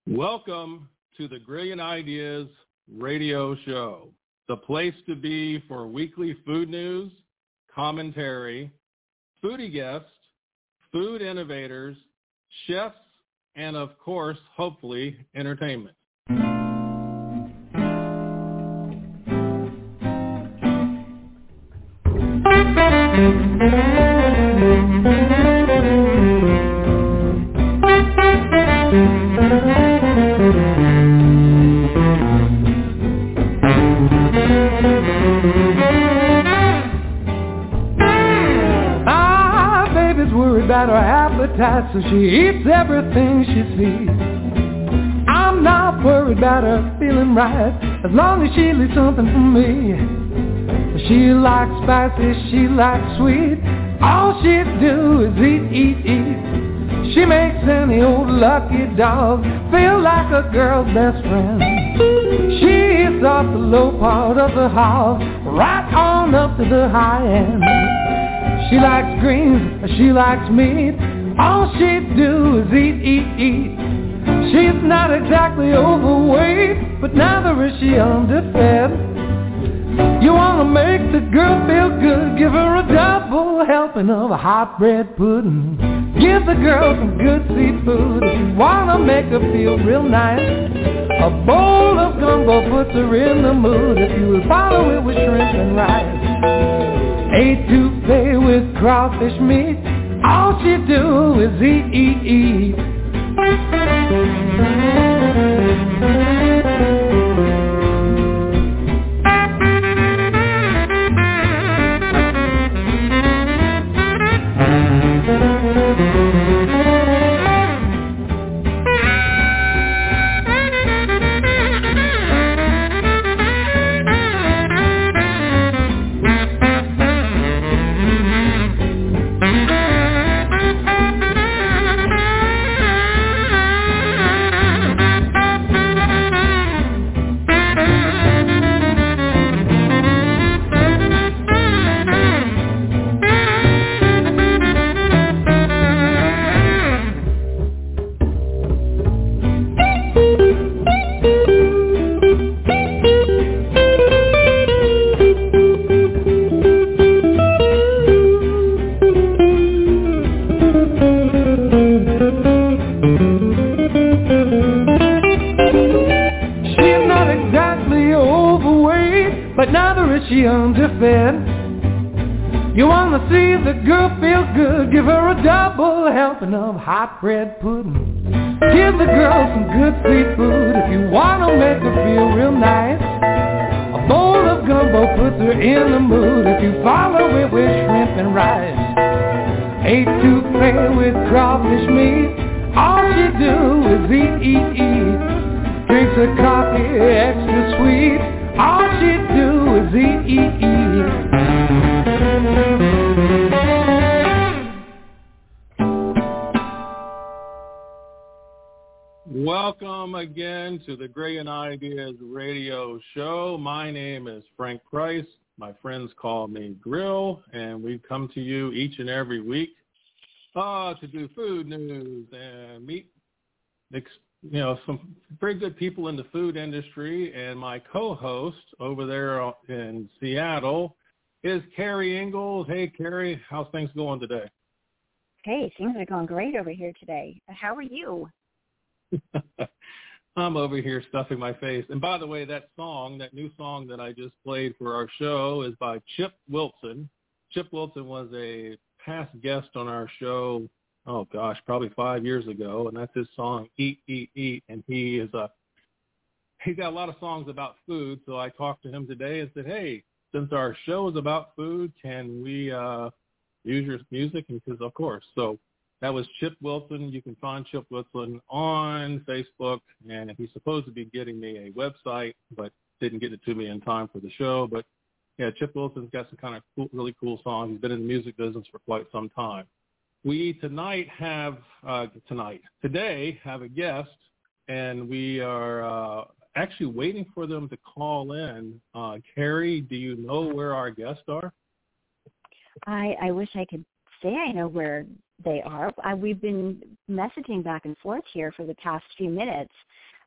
Welcome to the Brilliant Ideas radio show, the place to be for weekly food news, commentary, foodie guests, food innovators, chefs, and of course, hopefully, entertainment. About her appetite, so she eats everything she sees. I'm not worried about her feeling right, as long as she leaves something for me. She likes spicy, she likes sweet, all she do is eat. She makes any old lucky dog feel like a girl's best friend. She eats off the low part of the house, right on up to the high end. She likes greens, she likes meat, all she do is eat. She's not exactly overweight, but neither is she underfed. You wanna make the girl feel good, give her a double helping of a hot bread pudding. Give the girl some good seafood if you wanna make her feel real nice. A bowl of gumbo puts her in the mood if you will follow it with shrimp and rice. Etouffee with crawfish meat, all she do is eat. Of hot bread pudding. Give the girl some good seafood if you want to make her feel real nice. A bowl of gumbo puts her in the mood if you follow it with shrimp and rice. Etouffee with crawfish meat, all she do is eat. Drinks her coffee extra sweet, all she do is eat. Welcome again to the Brilliant Ideas radio show. My name is Frank Price. My friends call me Grill, and we come to you each and every week to do food news and meet, some very good people in the food industry. And my co-host over there in Seattle is Carrie Ingalls. Hey, Carrie, how's things going today? Hey, things are going great over here today. How are you? I'm over here stuffing my face. And by the way, that new song that I just played for our show is by Chip Wilson. Chip Wilson was a past guest on our show, probably 5 years ago, and that's his song, Eat, Eat, Eat. And he's got a lot of songs about food, so I talked to him today and said, hey, since our show is about food, can we use your music? And he says, of course. So that was Chip Wilson. You can find Chip Wilson on Facebook, and he's supposed to be getting me a website, but didn't get it to me in time for the show. But, yeah, Chip Wilson's got some kind of really cool songs. He's been in the music business for quite some time. We today have a guest, and we are actually waiting for them to call in. Carrie, do you know where our guests are? I wish I could say I know where they are. We've been messaging back and forth here for the past few minutes,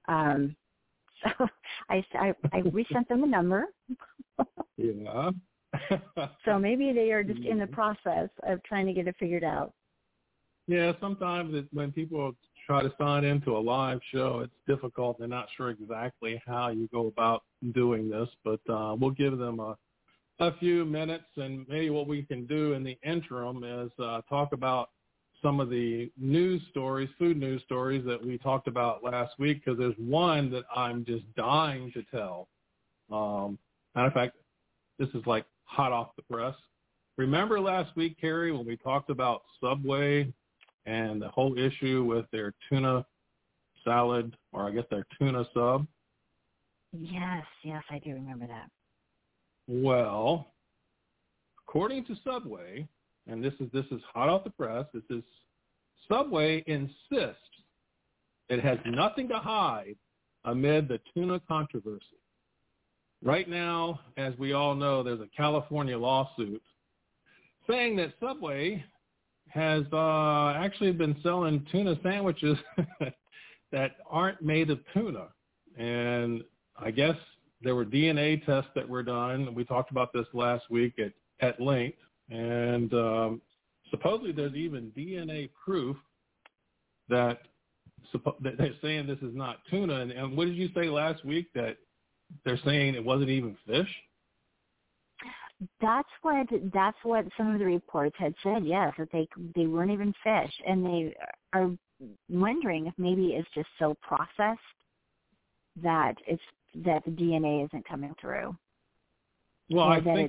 So I resent them a number. Yeah. So maybe they are just in the process of trying to get it figured out. Yeah, sometimes when people try to sign into a live show, it's difficult. They're not sure exactly how you go about doing this, but we'll give them a few minutes, and maybe what we can do in the interim is talk about some of the news stories, food news stories that we talked about last week, because there's one that I'm just dying to tell. Matter of fact, this is like hot off the press. Remember last week, Carrie, when we talked about Subway and the whole issue with their tuna salad, or I guess their tuna sub? Yes, I do remember that. Well, according to Subway, and this is hot off the press, this is Subway insists it has nothing to hide amid the tuna controversy. Right now, as we all know, there's a California lawsuit saying that Subway has actually been selling tuna sandwiches that aren't made of tuna. And I guess there were DNA tests that were done. We talked about this last week at length. And supposedly there's even DNA proof that they're saying this is not tuna. And what did you say last week, that they're saying it wasn't even fish? That's what some of the reports had said, yes, that they weren't even fish. And they are wondering if maybe it's just so processed that the DNA isn't coming through. Well, I think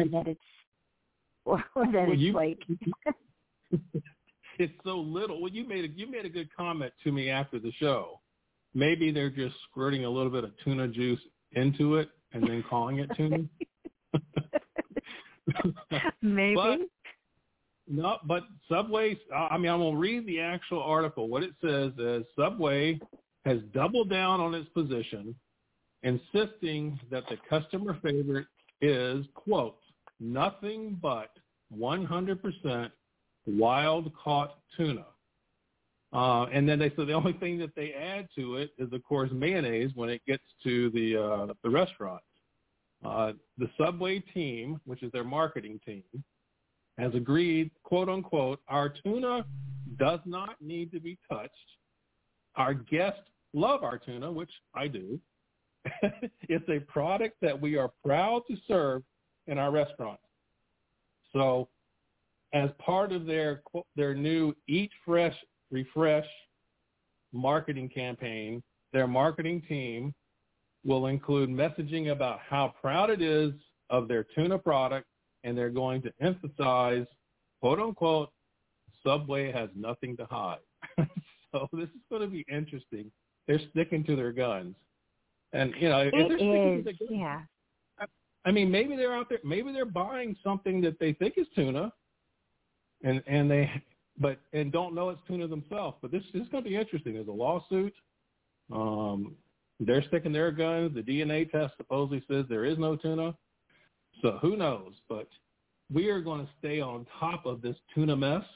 it's so little. Well, you made a good comment to me after the show. Maybe they're just squirting a little bit of tuna juice into it and then calling it tuna. Maybe. But Subway, I'm going to read the actual article. What it says is Subway has doubled down on its position, insisting that the customer favorite is, quote, nothing but 100% wild-caught tuna. And then they said the only thing that they add to it is, of course, mayonnaise when it gets to the restaurant. The Subway team, which is their marketing team, has agreed, quote unquote, our tuna does not need to be touched. Our guests love our tuna, which I do. It's a product that we are proud to serve in our restaurant. So as part of their new Eat Fresh, Refresh marketing campaign, their marketing team will include messaging about how proud it is of their tuna product, and they're going to emphasize, quote unquote, Subway has nothing to hide. So this is going to be interesting. They're sticking to their guns. And, if they're sticking to their guns, yeah. I mean, maybe they're out there, maybe they're buying something that they think is tuna, and don't know it's tuna themselves. But this is going to be interesting. There's a lawsuit. They're sticking their guns. The DNA test supposedly says there is no tuna. So who knows? But we are going to stay on top of this tuna mess.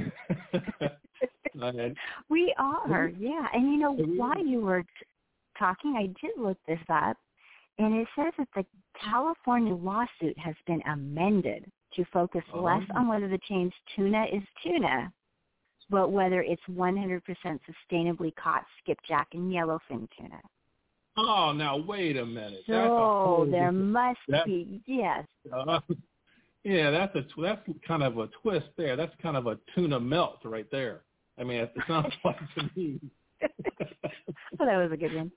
We are, yeah. And, while you were talking, I did look this up, and it says that the California lawsuit has been amended to focus less on whether the chain's tuna is tuna, but whether it's 100% sustainably caught skipjack and yellowfin tuna. Oh, now wait a minute. So there must be, yes. Yeah, that's kind of a twist there. That's kind of a tuna melt right there. I mean, it sounds like to me. Well, that was a good one.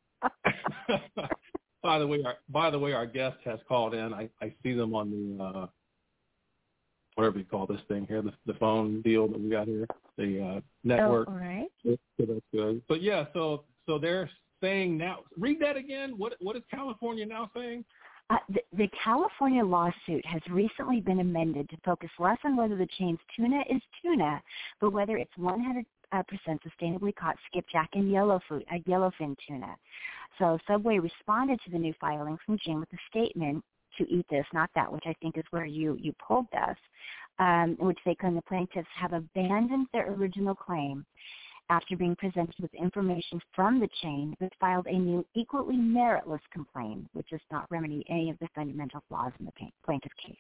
By the way, our guest has called in. I see them on the whatever you call this thing here, the phone deal that we got here, the network. Oh, all right. So that's good. But yeah, so they're saying now. Read that again. What is California now saying? The California lawsuit has recently been amended to focus less on whether the chain's tuna is tuna, but whether it's 100% sustainably caught skipjack and yellowfin tuna. So Subway responded to the new filing from June with a statement to Eat This, Not That, which I think is where you pulled this, in which they claim the plaintiffs have abandoned their original claim After being presented with information from the chain, it filed a new equally meritless complaint, which does not remedy any of the fundamental flaws in the plaintiff's case.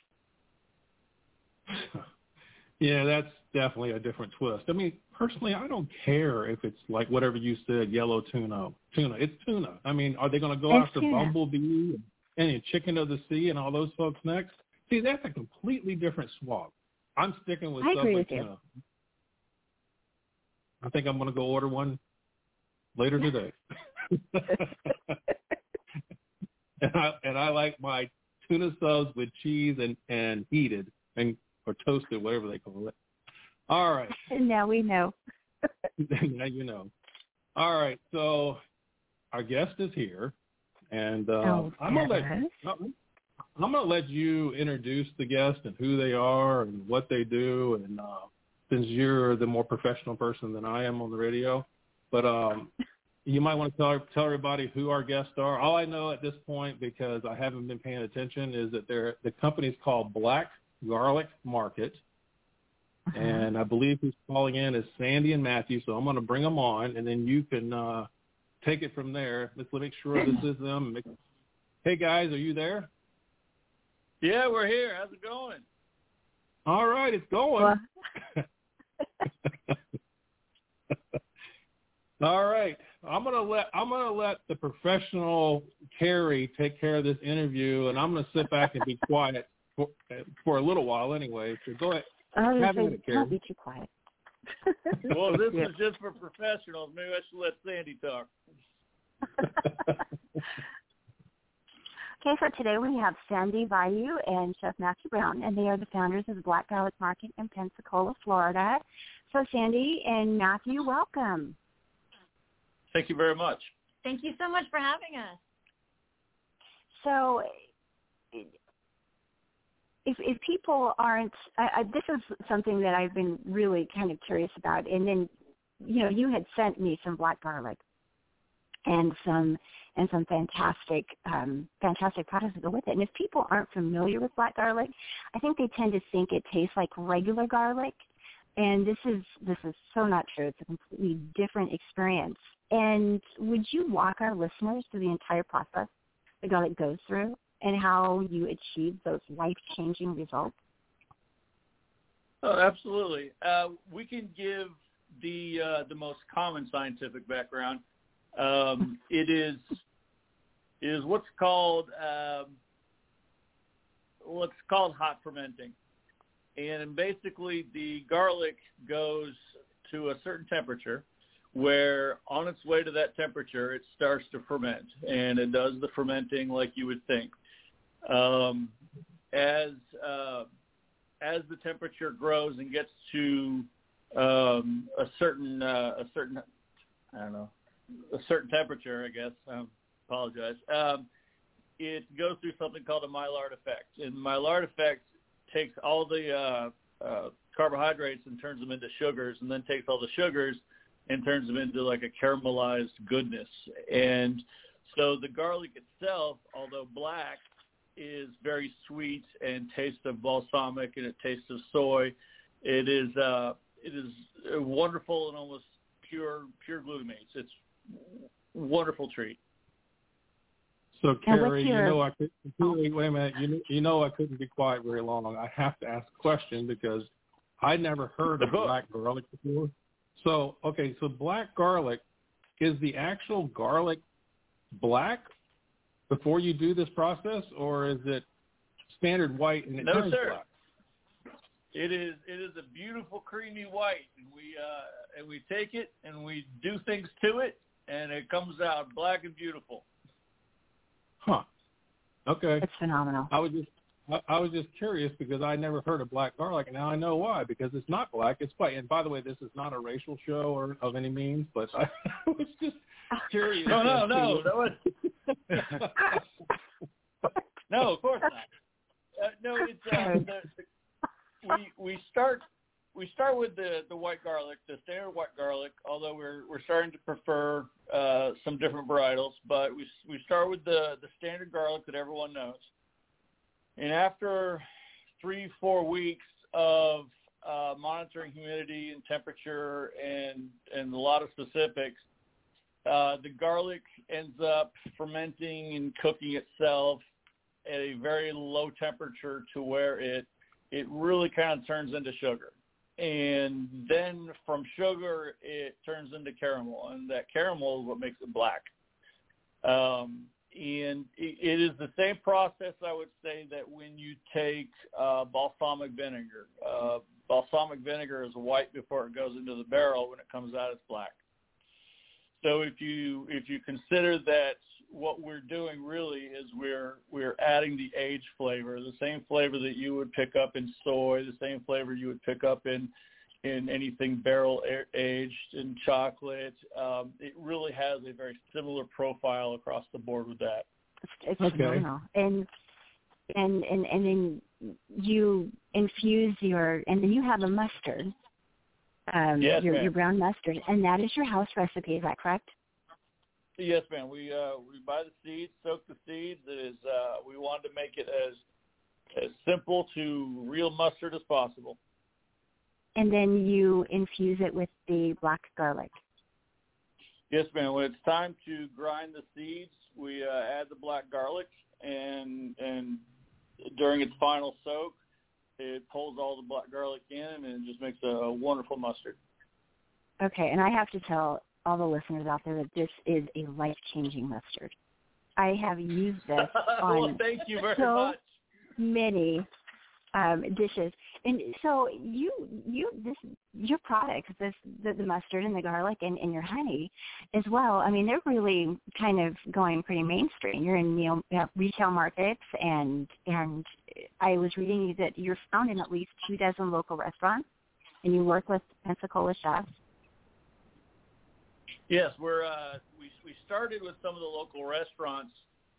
Yeah, that's definitely a different twist. I mean, personally, I don't care if it's like whatever you said, yellow tuna. It's tuna. I mean, are they going to go after Bumblebee and Chicken of the Sea and all those folks next? See, that's a completely different swap. I'm sticking with Subway tuna. I think I'm going to go order one later today. and I like my tuna subs with cheese and heated or toasted, whatever they call it. All right. Now we know. Now you know. All right. So our guest is here, and I'm gonna let you introduce the guest and who they are and what they do, and since you're the more professional person than I am on the radio, but you might want to tell everybody who our guests are. All I know at this point, because I haven't been paying attention, is that the company's called Black Garlic Market, and I believe who's calling in is Sandy and Matthew, so I'm going to bring them on, and then you can take it from there. Let's make sure this is them. Hey, guys, are you there? Yeah, we're here. How's it going? All right, it's going. All right, I'm gonna let the professional Carrie take care of this interview, and I'm gonna sit back and be quiet for a little while anyway. So go ahead. Don't be too quiet. Well, this is just for professionals. Maybe I should let Sandy talk. Okay, for today we have Sandy Bayou and Chef Matthew Brown, and they are the founders of the Black Garlic Market in Pensacola, Florida. So Sandy and Matthew, welcome. Thank you very much. Thank you so much for having us. So if people aren't, this is something that I've been really kind of curious about, and then, you had sent me some black garlic and some fantastic products to go with it. And if people aren't familiar with black garlic, I think they tend to think it tastes like regular garlic, and this is so not true. It's a completely different experience. And would you walk our listeners through the entire process the garlic goes through and how you achieve those life-changing results? Oh, absolutely. We can give the most common scientific background. It is what's called hot fermenting, and basically the garlic goes to a certain temperature, where on its way to that temperature it starts to ferment, and it does the fermenting like you would think. As the temperature grows and gets to a certain temperature, I guess. Apologize. It goes through something called a Maillard effect, and the Maillard effect takes all the carbohydrates and turns them into sugars, and then takes all the sugars and turns them into like a caramelized goodness. And so the garlic itself, although black, is very sweet and tastes of balsamic, and it tastes of soy. It is wonderful and almost pure glutamates. It's a wonderful treat. So Carrie, wait a minute. I couldn't be quiet very long. I have to ask a question because I never heard of black garlic before. So black garlic, is the actual garlic black before you do this process, or is it standard white and it turns black? It is a beautiful creamy white, and we take it and we do things to it, and it comes out black and beautiful. Huh. Okay. It's phenomenal. I was just curious because I never heard of black garlic, and now I know why, because it's not black, it's white. And by the way, this is not a racial show or of any means, but I was just curious. No. No, of course not. No, it's we start with the white garlic, the standard white garlic. Although we're starting to prefer some different varietals, but we start with the standard garlic that everyone knows. And after 3-4 weeks of monitoring humidity and temperature and a lot of specifics, the garlic ends up fermenting and cooking itself at a very low temperature to where it really kind of turns into sugar. And then from sugar, it turns into caramel, and that caramel is what makes it black. And it is the same process, I would say, that when you take balsamic vinegar. Balsamic vinegar is white before it goes into the barrel. When it comes out, it's black. So if you consider that what we're doing really is we're adding the age flavor, the same flavor that you would pick up in soy, the same flavor you would pick up in anything barrel aged in chocolate. It really has a very similar profile across the board with that. It's phenomenal. And then you infuse and then you have a mustard. Yes, your brown mustard, and that is your house recipe. Is that correct? Yes, ma'am. We buy the seeds, soak the seeds. It is we wanted to make it as simple to real mustard as possible. And then you infuse it with the black garlic. Yes, ma'am. When it's time to grind the seeds, we add the black garlic, and during its final soak, it pulls all the black garlic in, and it just makes a wonderful mustard. Okay, and I have to tell all the listeners out there that this is a life-changing mustard. I have used this on well, thank you very so much. many dishes, and so your products, the mustard and the garlic and your honey as well. I mean, they're really kind of going pretty mainstream. You're in retail markets, and I was reading that you're found in at least 24 local restaurants, and you work with Pensacola chefs. Yes, we started with some of the local restaurants.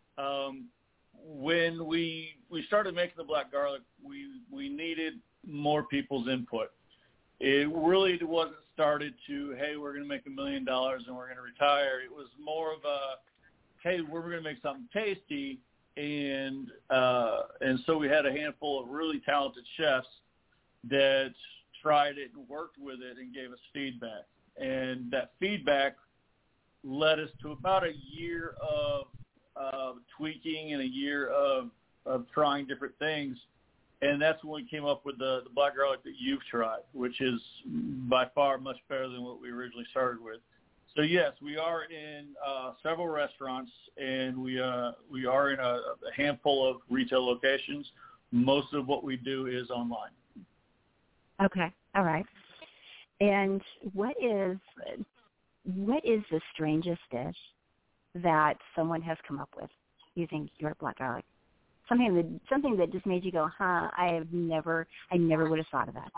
When we started making the black garlic, we needed more people's input. It really wasn't started to, hey, we're going to make $1 million and we're going to retire. It was more of a, hey, we're going to make something tasty, and so we had a handful of really talented chefs that tried it and worked with it and gave us feedback. And that feedback led us to about a year of tweaking and a year of trying different things. And that's when we came up with the black garlic that you've tried, which is by far much better than what we originally started with. So, yes, we are in several restaurants, and we are in a handful of retail locations. Most of what we do is online. Okay. All right. And what is the strangest dish that someone has come up with using your black garlic? Something that just made you go, I never would have thought of that.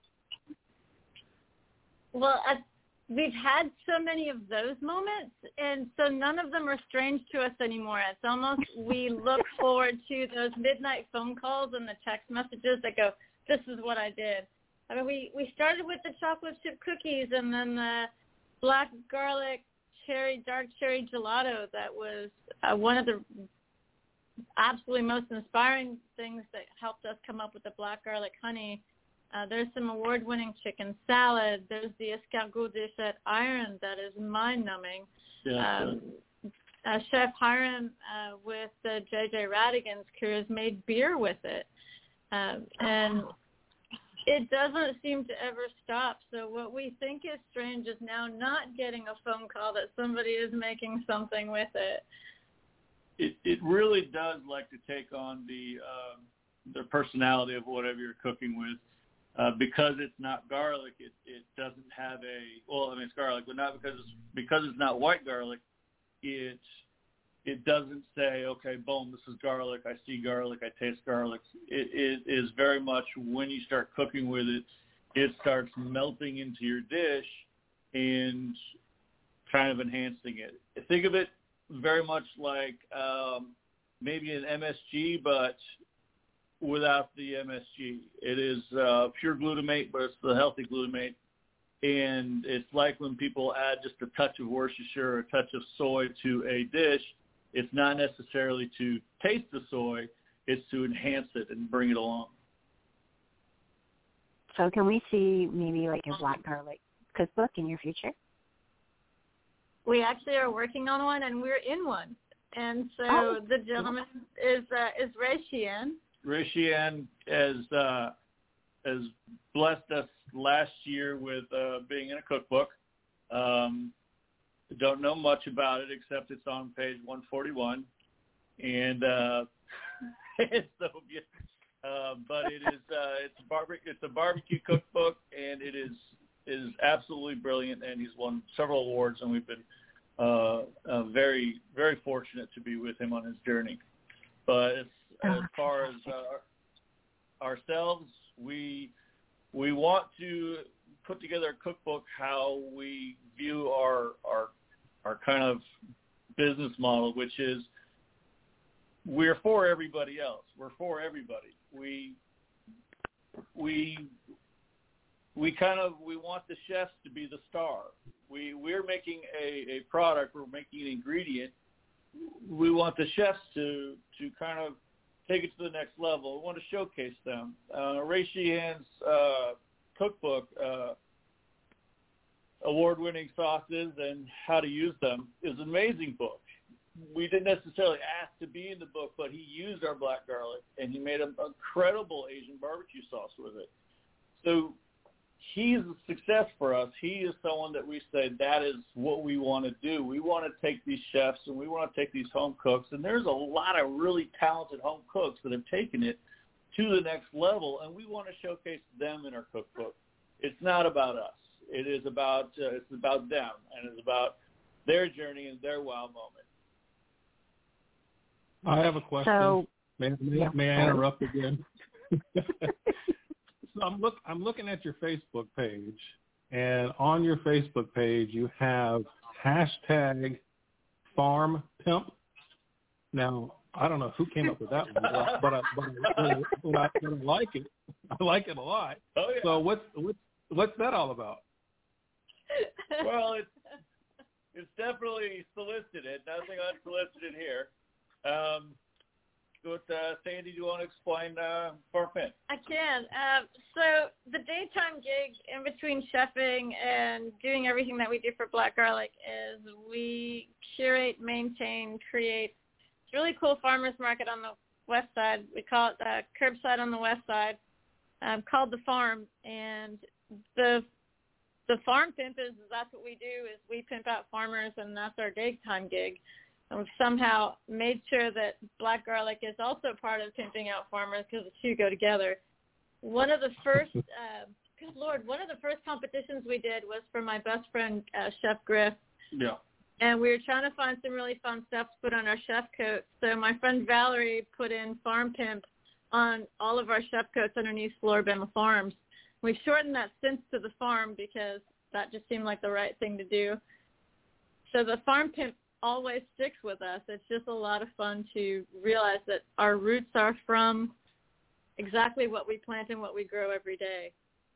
Well, we've had so many of those moments, and so none of them are strange to us anymore. It's almost we look forward to those midnight phone calls and the text messages that go, this is what I did. I mean, we started with the chocolate chip cookies and then the black garlic dark cherry gelato. That was one of the absolutely most inspiring things that helped us come up with the black garlic honey. There's some award-winning chicken salad. There's the escargot dish at Iron that is mind-numbing. Yeah, Chef Hiram with J.J. Radigan's crew has made beer with it. And it doesn't seem to ever stop. So what we think is strange is now not getting a phone call that somebody is making something with it. It really does like to take on the personality of whatever you're cooking with. Because it's not garlic, it doesn't have it's garlic, but not because it's not white garlic, it doesn't say, okay, boom, this is garlic, I see garlic, I taste garlic. It is very much when you start cooking with it, it starts melting into your dish and kind of enhancing it. Think of it very much like maybe an MSG, but without the MSG. It is pure glutamate, but it's the healthy glutamate. And it's like when people add just a touch of Worcestershire or a touch of soy to a dish, it's not necessarily to taste the soy, it's to enhance it and bring it along. So can we see maybe like a black garlic cookbook in your future? We actually are working on one, and we're in one. And so the gentleman is Ray Sheehan. Ray Sheehan has blessed us last year with being in a cookbook. Don't know much about it except it's on page 141, and it's Soviet. But it is it's a barbecue cookbook, and it is absolutely brilliant. And he's won several awards, and we've been very, very fortunate to be with him on his journey. But as far as ourselves, we want to put together a cookbook how we view our kind of business model, which is we're for everybody else. We're for everybody. We want the chefs to be the star. We're making a product. We're making an ingredient. We want the chefs to kind of take it to the next level. We want to showcase them. Ray Sheehan's cookbook, award-winning sauces and how to use them, is an amazing book. We didn't necessarily ask to be in the book, but he used our black garlic, and he made an incredible Asian barbecue sauce with it. So he's a success for us. He is someone that we say that is what we want to do. We want to take these chefs and we want to take these home cooks, and there's a lot of really talented home cooks that have taken it to the next level, and we want to showcase them in our cookbook. It's not about us. It is about it's about them, and it's about their journey and their wow moment. I have a question. So, may I interrupt again? So I'm looking at your Facebook page, and on your Facebook page you have #FarmPimp. Now, I don't know who came up with that one, but I like it. I like it a lot. Oh, yeah. So what's that all about? Well, it's definitely solicited. Nothing unsolicited here. Sandy, do you want to explain FarmPimp? I can. So the daytime gig in between chefing and doing everything that we do for Black Garlic is we curate, maintain, create a really cool farmers market on the west side. We call it Curbside on the west side, called The Farm. And the Farm Pimp that's what we do is we pimp out farmers, and that's our daytime gig. And we've somehow made sure that Black Garlic is also part of pimping out farmers because the two go together. One of the first, one of the first competitions we did was for my best friend, Chef Griff. Yeah. And we were trying to find some really fun stuff to put on our chef coats. So my friend Valerie put in Farm Pimp on all of our chef coats underneath Floribama Farms. We've shortened that since to The Farm because that just seemed like the right thing to do. So the Farm Pimp always sticks with us. It's just a lot of fun to realize that our roots are from exactly what we plant and what we grow every day.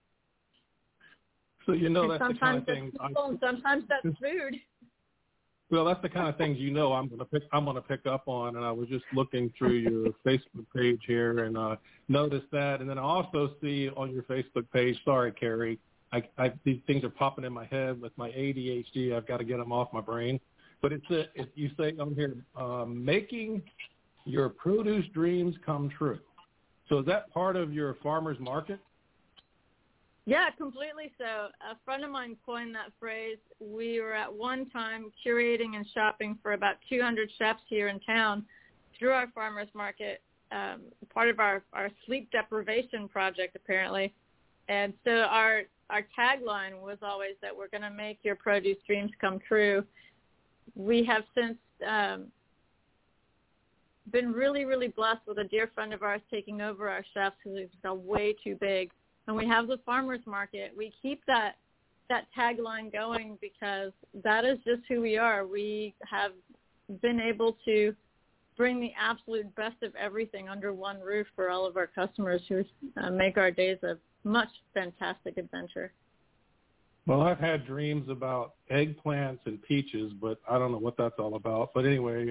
So that's the kind of thing. Sometimes that's food. Well, that's the kind of things I'm going to pick up on, and I was just looking through your Facebook page here and noticed that, and then I also see on your Facebook page. Sorry, Carrie, these things are popping in my head with my ADHD. I've got to get them off my brain. But you say on here, making your produce dreams come true. So is that part of your farmer's market? Yeah, completely so. A friend of mine coined that phrase. We were at one time curating and shopping for about 200 chefs here in town through our farmer's market, part of our sleep deprivation project, apparently. And so our tagline was always that we're going to make your produce dreams come true. We have since been really, really blessed with a dear friend of ours taking over our chefs because it's got way too big. And we have the farmers market. We keep that tagline going because that is just who we are. We have been able to bring the absolute best of everything under one roof for all of our customers who make our days a much fantastic adventure. Well, I've had dreams about eggplants and peaches, but I don't know what that's all about. But anyway,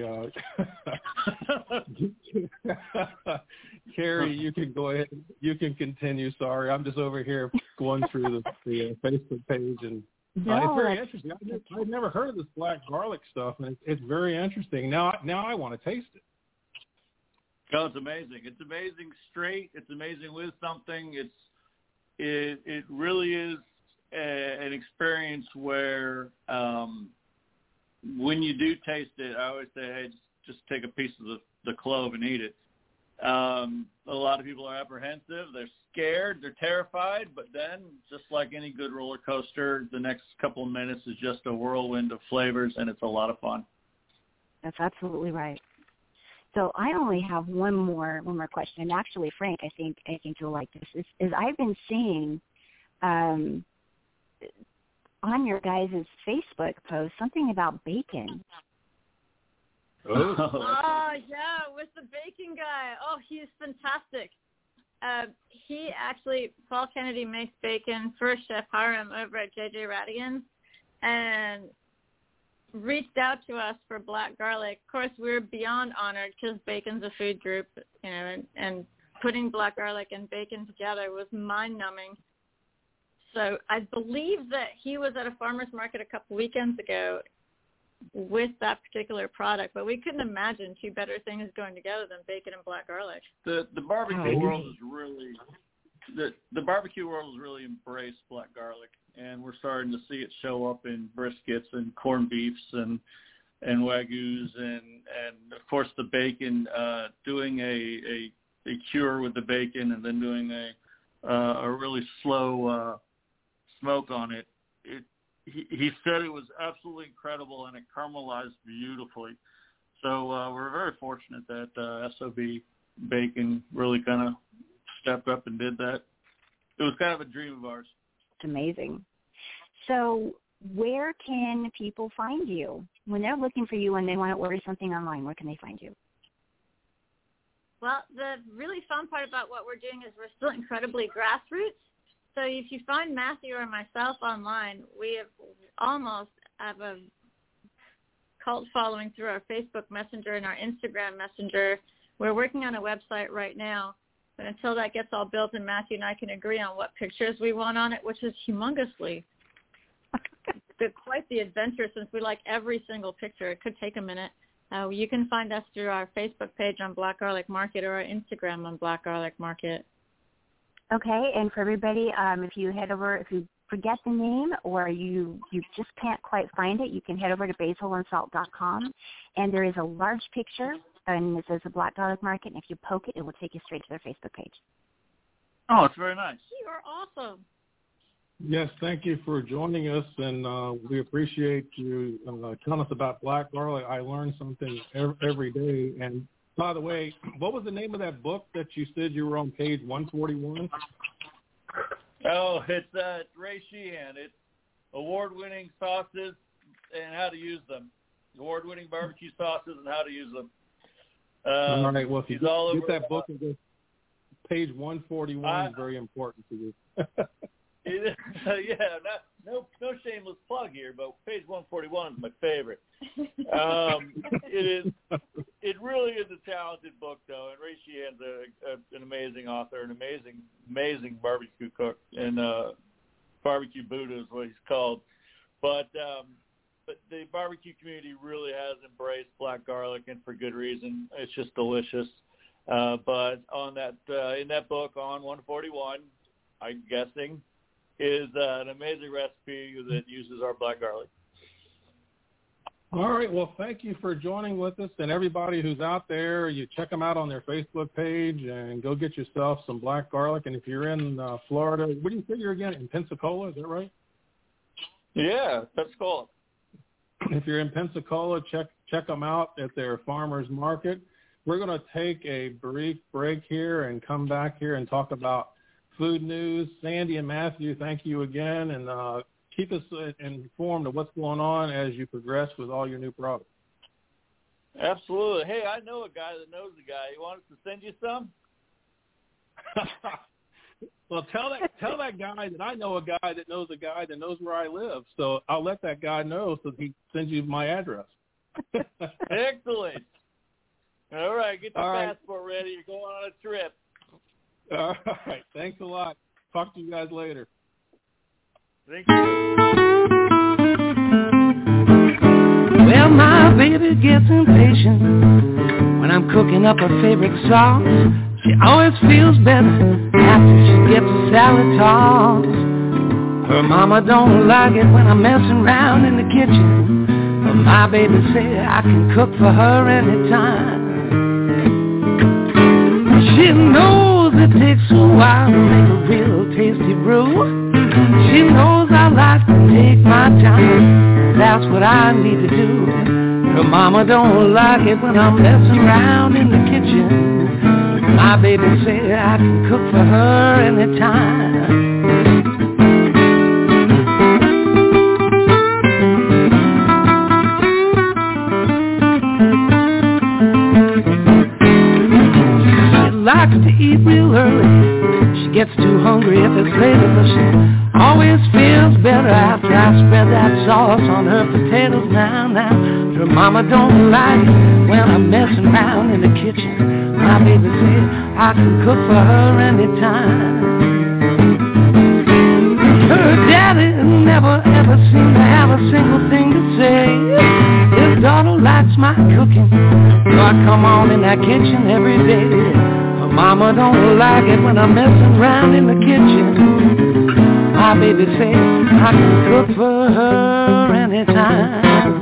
Carrie, you can go ahead. You can continue. Sorry, I'm just over here going through the Facebook page, and it's very interesting. I've never heard of this black garlic stuff, and it's very interesting. Now I want to taste it. Oh, it's amazing. It's amazing straight. It's amazing with something. It really is an experience where when you do taste it, I always say, hey, just take a piece of the clove and eat it. A lot of people are apprehensive. They're scared. They're terrified. But then, just like any good roller coaster, the next couple of minutes is just a whirlwind of flavors, and it's a lot of fun. That's absolutely right. So I only have one more question. And actually, Frank, I think you'll like this. Is I've been seeing on your guys' Facebook post something about bacon. Oh, yeah, with the bacon guy. Oh, he's fantastic. He actually, Paul Kennedy makes bacon for Chef Hiram over at JJ Radigan's and reached out to us for black garlic. Of course, we were beyond honored because bacon's a food group, you know, and putting black garlic and bacon together was mind-numbing. So I believe that he was at a farmer's market a couple weekends ago with that particular product, but we couldn't imagine two better things going together than bacon and black garlic. The barbecue world is really the barbecue world has really embraced black garlic, and we're starting to see it show up in briskets and corned beefs and wagyus and of course the bacon. Doing a cure with the bacon and then doing a really slow smoke on it. He said it was absolutely incredible and it caramelized beautifully. So we're very fortunate that SOB Bacon really kind of stepped up and did that. It was kind of a dream of ours. It's amazing. So where can people find you? When they're looking for you and they want to order something online, where can they find you? Well, the really fun part about what we're doing is we're still incredibly grassroots. So if you find Matthew or myself online, we almost have a cult following through our Facebook Messenger and our Instagram Messenger. We're working on a website right now, but until that gets all built and Matthew and I can agree on what pictures we want on it, which is humongously quite the adventure since we like every single picture. It could take a minute. You can find us through our Facebook page on Black Garlic Market or our Instagram on Black Garlic Market. Okay, and for everybody, if you forget the name or you just can't quite find it, you can head over to basillandsalt.com, and there is a large picture, and it says the Black Garlic Market, and if you poke it, it will take you straight to their Facebook page. Oh, it's very nice. You are awesome. Yes, thank you for joining us, and we appreciate you telling us about black garlic. I learn something every day. And by the way, what was the name of that book that you said you were on page 141? Oh, it's Ray Sheehan. It's award-winning sauces and how to use them. Award-winning barbecue sauces and how to use them. All right. Well, if you get that book, page 141 is very important to you. Yeah, no shameless plug here, but page 141 is my favorite. It really is a talented book, though, and Ray Sheehan's an amazing author, an amazing barbecue cook, and barbecue Buddha is what he's called. But the barbecue community really has embraced black garlic, and for good reason. It's just delicious. But on that in that book on 141, I'm guessing, is an amazing recipe that uses our black garlic. All right. Well, thank you for joining with us. And everybody who's out there, you check them out on their Facebook page and go get yourself some black garlic. And if you're in Florida, what do you say you're again? In Pensacola, is that right? Yeah, Pensacola. If you're in Pensacola, check them out at their farmers market. We're going to take a brief break here and come back here and talk about food news. Sandy and Matthew, thank you again, and keep us informed of what's going on as you progress with all your new products. Absolutely. Hey, I know a guy that knows a guy. You want us to send you some? Well, tell that guy that I know a guy that knows a guy that knows where I live. So I'll let that guy know so he sends you my address. Excellent. All right, get your All right. passport ready. You're going on a trip. All right. Thanks a lot. Talk to you guys later. Thank you. Well, my baby gets impatient when I'm cooking up her favorite sauce. She always feels better after she gets a salad toss. Her mama don't like it when I'm messing around in the kitchen, but my baby said I can cook for her anytime. She knows it takes a while to make a real tasty brew. She knows I like to take my time. That's what I need to do. Her mama don't like it when I'm messing around in the kitchen. My baby said I can cook for her anytime. Likes to eat real early. She gets too hungry if it's later, but she always feels better after I spread that sauce on her potatoes now. Her mama don't like it when I'm messing around in the kitchen. My baby said I can cook for her anytime. Her daddy never ever seemed to have a single thing to say. His daughter likes my cooking, so I come on in that kitchen every day. Mama don't like it when I'm messing around in the kitchen. My baby says I can cook for her anytime.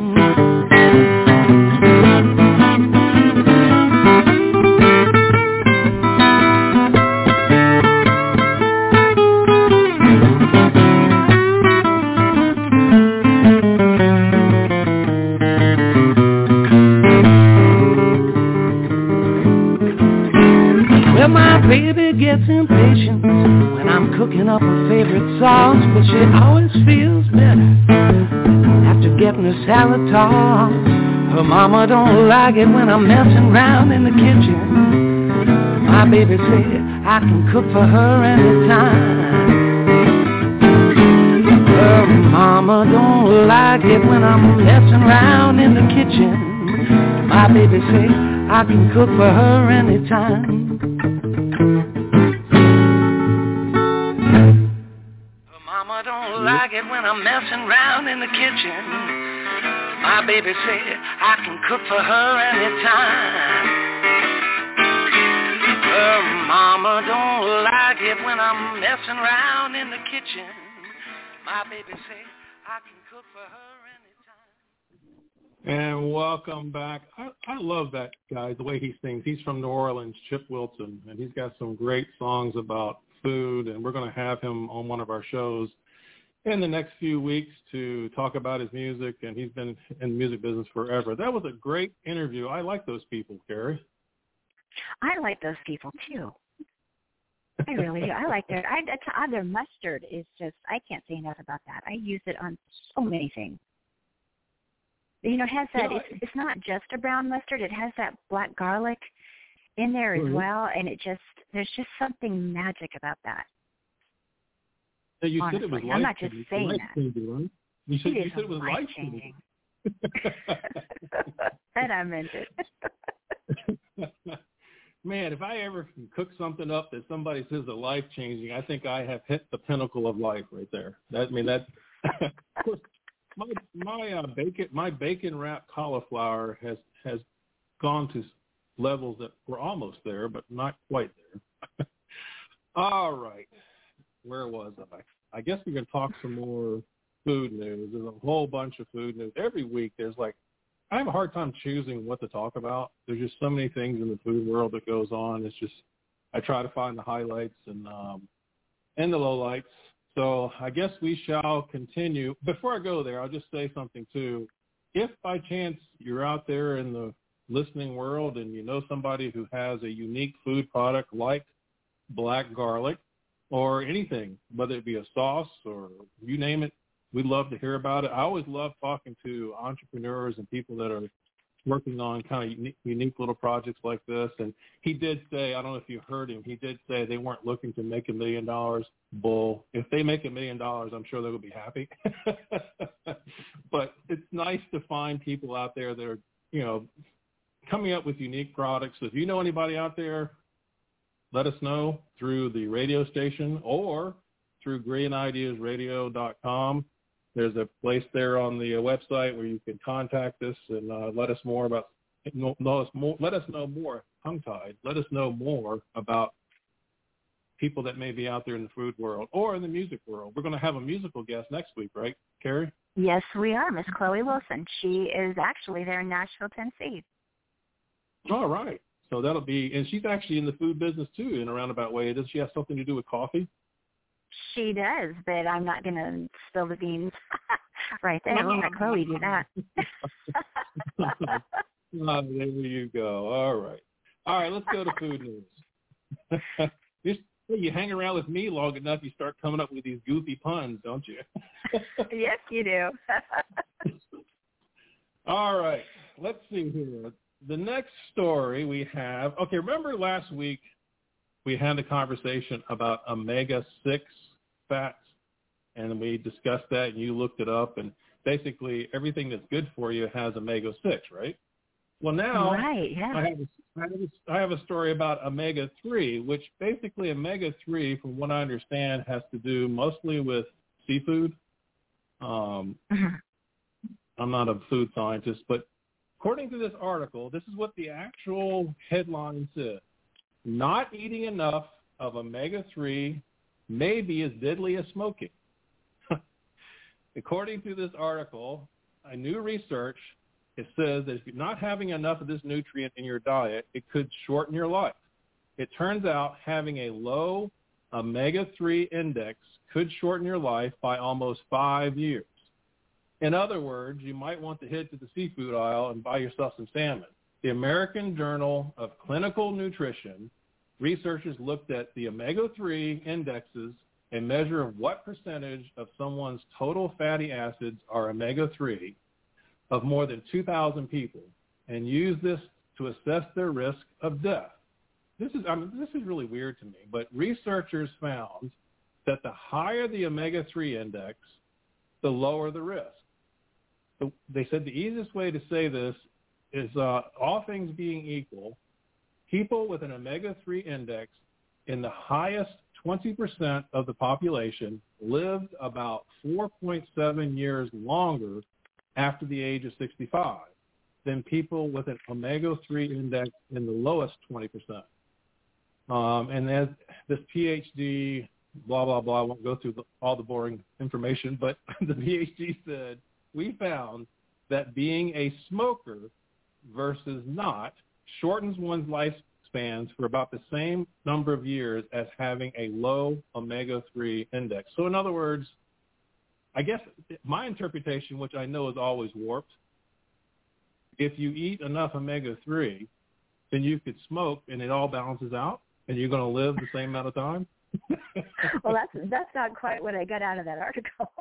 Baby gets impatient when I'm cooking up her favorite sauce, but she always feels better after getting her salad tossed. Her mama don't like it when I'm messing around in the kitchen. My baby said I can cook for her anytime. Her mama don't like it when I'm messing around in the kitchen. My baby said I can cook for her anytime. Like it when I'm messing around in the kitchen. My baby said I can cook for her anytime. Her mama don't like it when I'm messing around in the kitchen. My baby said I can cook for her anytime. And welcome back. I love that guy, the way he sings. He's from New Orleans, Chip Wilson, and he's got some great songs about food, and we're going to have him on one of our shows in the next few weeks to talk about his music, and he's been in the music business forever. That was a great interview. I like those people, Carrie. I like those people, too. I really do. I like their mustard is just, I can't say enough about that. I use it on so many things. You know, it has that, it's not just a brown mustard. It has that black garlic in there as well, and there's just something magic about that. So you honestly, said it was I'm not just saying that. Right? You said it was life-changing. And I meant it. Man, if I ever can cook something up that somebody says is life-changing, I think I have hit the pinnacle of life right there. Of course, my bacon wrapped cauliflower has gone to levels that were almost there, but not quite there. All right. Where was I? I guess we're going to talk some more food news. There's a whole bunch of food news. Every week there's I have a hard time choosing what to talk about. There's just so many things in the food world that goes on. It's just, I try to find the highlights and the lowlights. So I guess we shall continue. Before I go there, I'll just say something too. If by chance you're out there in the listening world and you know somebody who has a unique food product like black garlic, or anything, whether it be a sauce or you name it, we'd love to hear about it. I always love talking to entrepreneurs and people that are working on kind of unique little projects like this. And he did say, I don't know if you heard him, he did say they weren't looking to make $1 million. Bull. If they make $1 million, I'm sure they will be happy. But it's nice to find people out there that are, you know, coming up with unique products. So if you know anybody out there, let us know through the radio station or through GreenIdeasRadio.com. There's a place there on the website where you can contact us and let us know more. Tongue-tied. Let us know more about people that may be out there in the food world or in the music world. We're going to have a musical guest next week, right, Carrie? Yes, we are. Miss Chloe Wilson. She is actually there in Nashville, Tennessee. All right. So that'll be, and she's actually in the food business too in a roundabout way. Does she have something to do with coffee? She does, but I'm not going to spill the beans right there. We'll let Chloe do that. There you go. All right, let's go to food news. You hang around with me long enough, you start coming up with these goofy puns, don't you? Yes, you do. All right, let's see here. The next story we have, okay, remember last week we had a conversation about omega-6 fats, and we discussed that, and you looked it up, and basically everything that's good for you has omega-6, right? Well, now right, yeah. I have a story about omega-3, which basically omega-3, from what I understand, has to do mostly with seafood. I'm not a food scientist, but according to this article, this is what the actual headline says. Not eating enough of omega-3 may be as deadly as smoking. According to this article, a new research, it says that if you're not having enough of this nutrient in your diet, it could shorten your life. It turns out having a low omega-3 index could shorten your life by almost 5 years. In other words, you might want to head to the seafood aisle and buy yourself some salmon. The American Journal of Clinical Nutrition, researchers looked at the omega-3 indexes, a measure of what percentage of someone's total fatty acids are omega-3, of more than 2,000 people, and used this to assess their risk of death. This is really weird to me, but researchers found that the higher the omega-3 index, the lower the risk. So they said the easiest way to say this is all things being equal, people with an omega-3 index in the highest 20% of the population lived about 4.7 years longer after the age of 65 than people with an omega-3 index in the lowest 20%. And as this PhD, blah, blah, blah, I won't go through all the boring information, but the PhD said, we found that being a smoker versus not shortens one's lifespans for about the same number of years as having a low omega-3 index. So in other words, I guess my interpretation, which I know is always warped, if you eat enough omega-3, then you could smoke and it all balances out and you're going to live the same amount of time? Well, that's not quite what I got out of that article.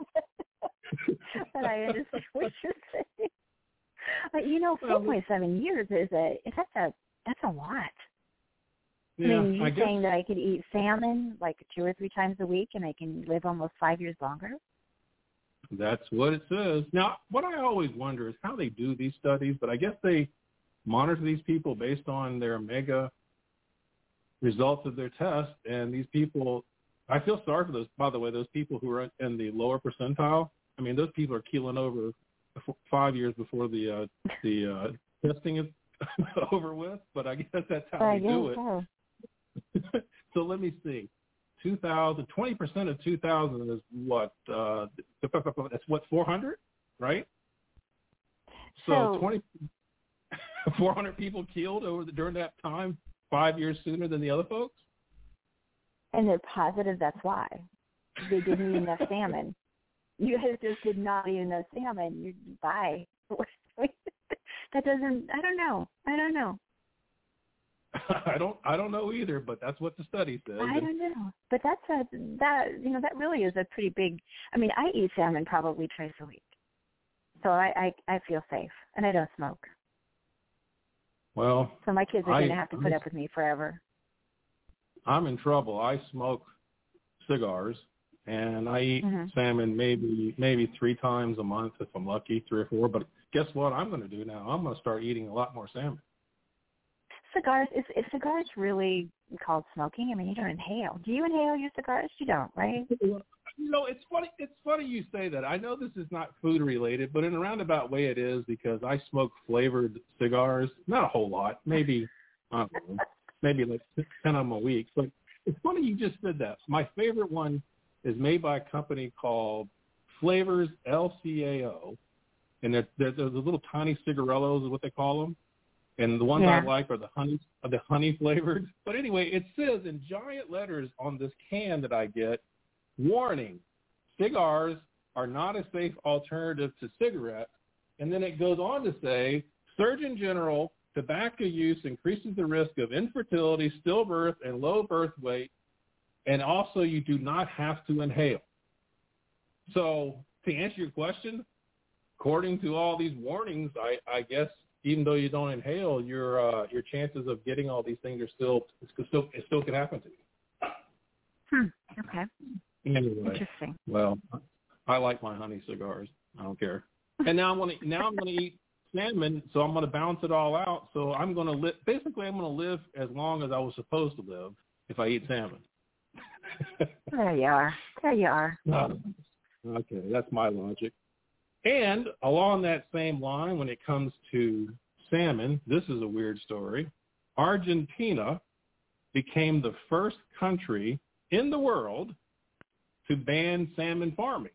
But I understand what you're saying. But 4.7 years that's a lot. Yeah, I mean, you're saying that I could eat salmon like 2 or 3 times a week and I can live almost 5 years longer? That's what it says. Now, what I always wonder is how they do these studies, but I guess they monitor these people based on their omega results of their test, and these people, I feel sorry for those, by the way, those people who are in the lower percentile. I mean, those people are keeling over 5 years before the testing is over with, but I guess that's how they do it. So let me see. 20% of 2,000 is what? That's what, 400, right? So 400 people killed during that time, 5 years sooner than the other folks? And they're positive that's why. They didn't eat enough salmon. You guys just did not eat enough salmon. You bye. That doesn't, I don't know. I don't know either, but that's what the study says. I don't know. But that really is a pretty big, I mean, I eat salmon probably twice a week. So I feel safe, and I don't smoke. Well, so my kids are going to have to put up with me forever. I'm in trouble. I smoke cigars, and I eat salmon maybe 3 times a month if I'm lucky, 3 or 4. But guess what I'm going to do now? I'm going to start eating a lot more salmon. Cigars, is cigars really called smoking? I mean, you don't inhale. Do you inhale your cigars? You don't, right? You know, it's funny. It's funny you say that. I know this is not food related, but in a roundabout way it is, because I smoke flavored cigars. Not a whole lot, maybe I don't know, maybe like 10 of them a week. But it's funny you just said that. My favorite one is made by a company called Flavors LCAO, and they're the little tiny cigarillos is what they call them. And the ones I like are the honey flavored. But anyway, it says in giant letters on this can that I get, warning, cigars are not a safe alternative to cigarettes. And then it goes on to say, Surgeon General, tobacco use increases the risk of infertility, stillbirth, and low birth weight. And also you do not have to inhale. So to answer your question, according to all these warnings, I guess even though you don't inhale, your chances of getting all these things are still could happen to you. Okay. Anyway, interesting. Well, I like my honey cigars. I don't care. And now I'm going to eat salmon, so I'm going to balance it all out. So I'm going to live. Basically, I'm going to live as long as I was supposed to live if I eat salmon. There you are. Okay, that's my logic. And along that same line, when it comes to salmon, this is a weird story. Argentina became the first country in the world to ban salmon farming.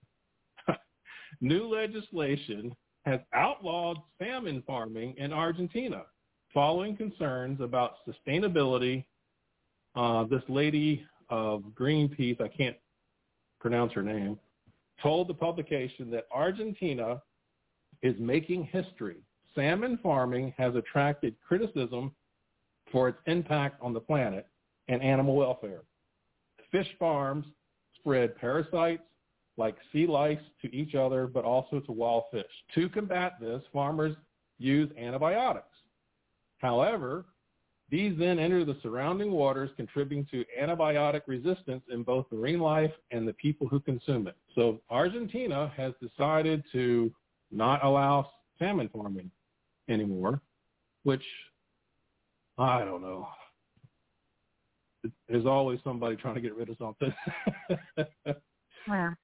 New legislation has outlawed salmon farming in Argentina following concerns about sustainability. This lady of Greenpeace, I can't pronounce her name, told the publication that Argentina is making history. Salmon farming has attracted criticism for its impact on the planet and animal welfare. Fish farms spread parasites like sea lice to each other, but also to wild fish. To combat this, farmers use antibiotics. However, these then enter the surrounding waters, contributing to antibiotic resistance in both marine life and the people who consume it. So Argentina has decided to not allow salmon farming anymore, which, I don't know. There's always somebody trying to get rid of something. Wow.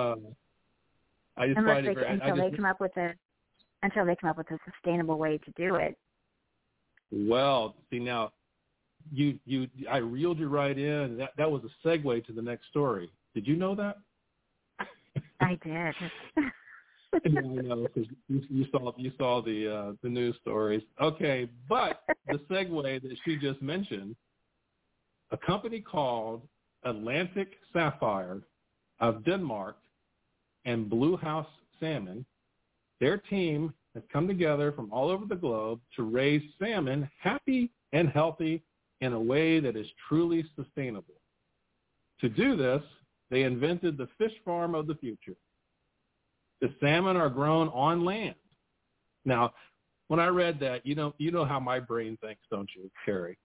I just find it very, until they come up with a sustainable way to do it. Well, see now, I reeled you right in. That was a segue to the next story. Did you know that? I did. I know, because you saw the news stories. Okay, but the segue that she just mentioned, a company called Atlantic Sapphire of Denmark and Blue House Salmon, their team has come together from all over the globe to raise salmon happy and healthy in a way that is truly sustainable. To do this, they invented the fish farm of the future. The salmon are grown on land. Now, when I read that, you know how my brain thinks, don't you, Carrie?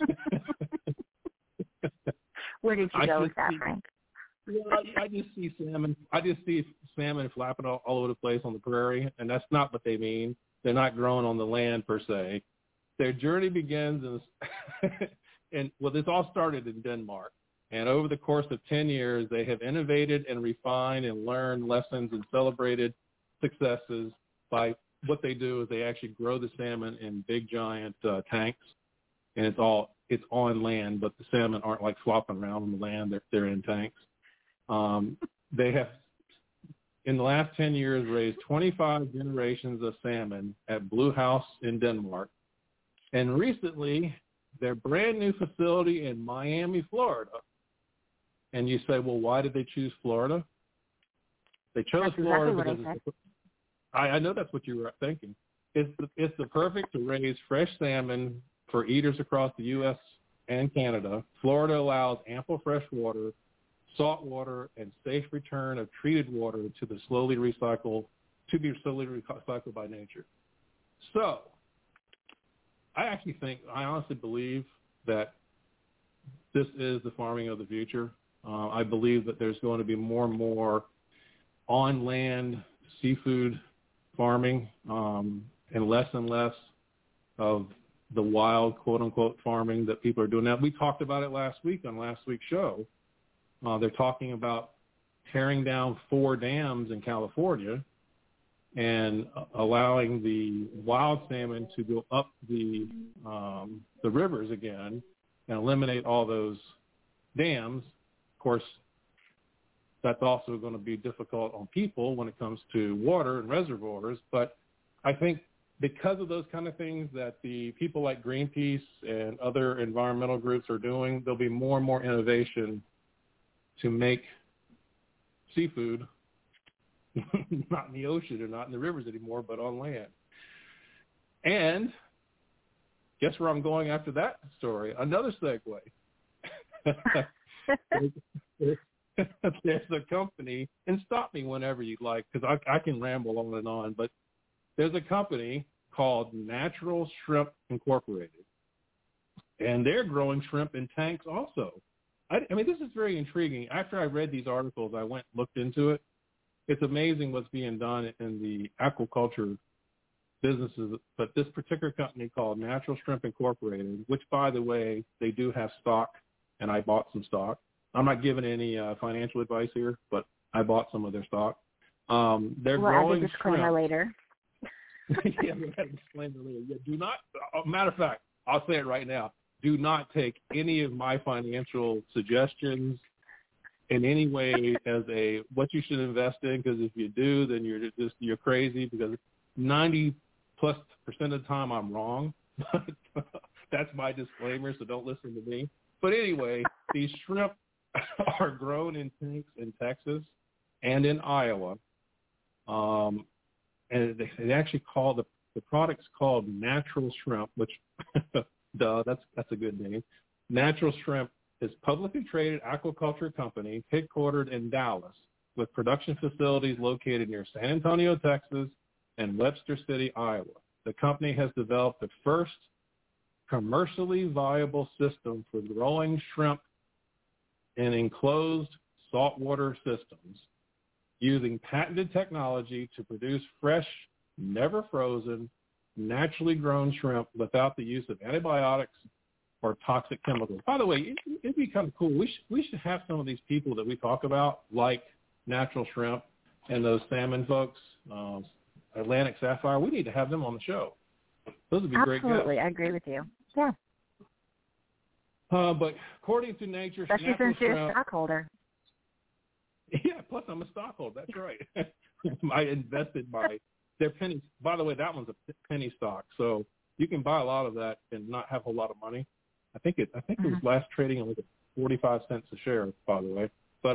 Where did you go with that, Frank? Well, I just see salmon. I just see salmon flapping all over the place on the prairie, and that's not what they mean. They're not grown on the land per se. Their journey begins this all started in Denmark, and over the course of 10 years, they have innovated and refined and learned lessons and celebrated successes by what they do is they actually grow the salmon in big giant tanks, and it's on land, but the salmon aren't like flopping around on the land. They're in tanks. They have, in the last 10 years, raised 25 generations of salmon at Blue House in Denmark. And recently, their brand new facility in Miami, Florida. And you say, well, why did they choose Florida? They chose Florida because I know that's what you were thinking. It's the perfect to raise fresh salmon for eaters across the U.S. and Canada. Florida allows ample fresh water, salt water, and safe return of treated water to be slowly recycled by nature. So I honestly believe that this is the farming of the future. I believe that there's going to be more and more on-land seafood farming and less of the wild, quote-unquote, farming that people are doing now. We talked about it last week on last week's show. They're talking about tearing down 4 dams in California and allowing the wild salmon to go up the rivers again and eliminate all those dams. Of course, that's also going to be difficult on people when it comes to water and reservoirs. But I think because of those kind of things that the people like Greenpeace and other environmental groups are doing, there'll be more and more innovation to make seafood not in the ocean or not in the rivers anymore, but on land. And guess where I'm going after that story? Another segue. There's a company, and stop me whenever you'd like, because I can ramble on and on, but there's a company called Natural Shrimp Incorporated, and they're growing shrimp in tanks also. I mean, this is very intriguing. After I read these articles, I went and looked into it. It's amazing what's being done in the aquaculture businesses, but this particular company called Natural Shrimp Incorporated, which, by the way, they do have stock, and I bought some stock. I'm not giving any financial advice here, but I bought some of their stock. They're growing add a disclaimer later. Yeah, we'll have a disclaimer later. Yeah, do not, matter of fact, I'll say it right now. Do not take any of my financial suggestions in any way as what you should invest in, because if you do, then you're crazy, because 90+% of the time I'm wrong. That's my disclaimer, so don't listen to me. But anyway, these shrimp are grown in tanks in Texas and in Iowa. And they actually call the product's called Natural Shrimp, which, duh, that's a good name. Natural Shrimp is a publicly traded aquaculture company headquartered in Dallas with production facilities located near San Antonio, Texas, and Webster City, Iowa. The company has developed the first commercially viable system for growing shrimp in enclosed saltwater systems using patented technology to produce fresh, never frozen, naturally grown shrimp without the use of antibiotics or toxic chemicals. By the way, it'd be kind of cool. We should have some of these people that we talk about, like Natural Shrimp and those salmon folks, Atlantic Sapphire. We need to have them on the show. Those would be great guests. Absolutely, I agree with you. Yeah. But according to Nature, especially since you're a stockholder. Yeah, plus I'm a stockholder. That's right. I invested their pennies. By the way, that one's a penny stock, so you can buy a lot of that and not have a lot of money. I think it was last trading at like 45 cents a share, by the way. But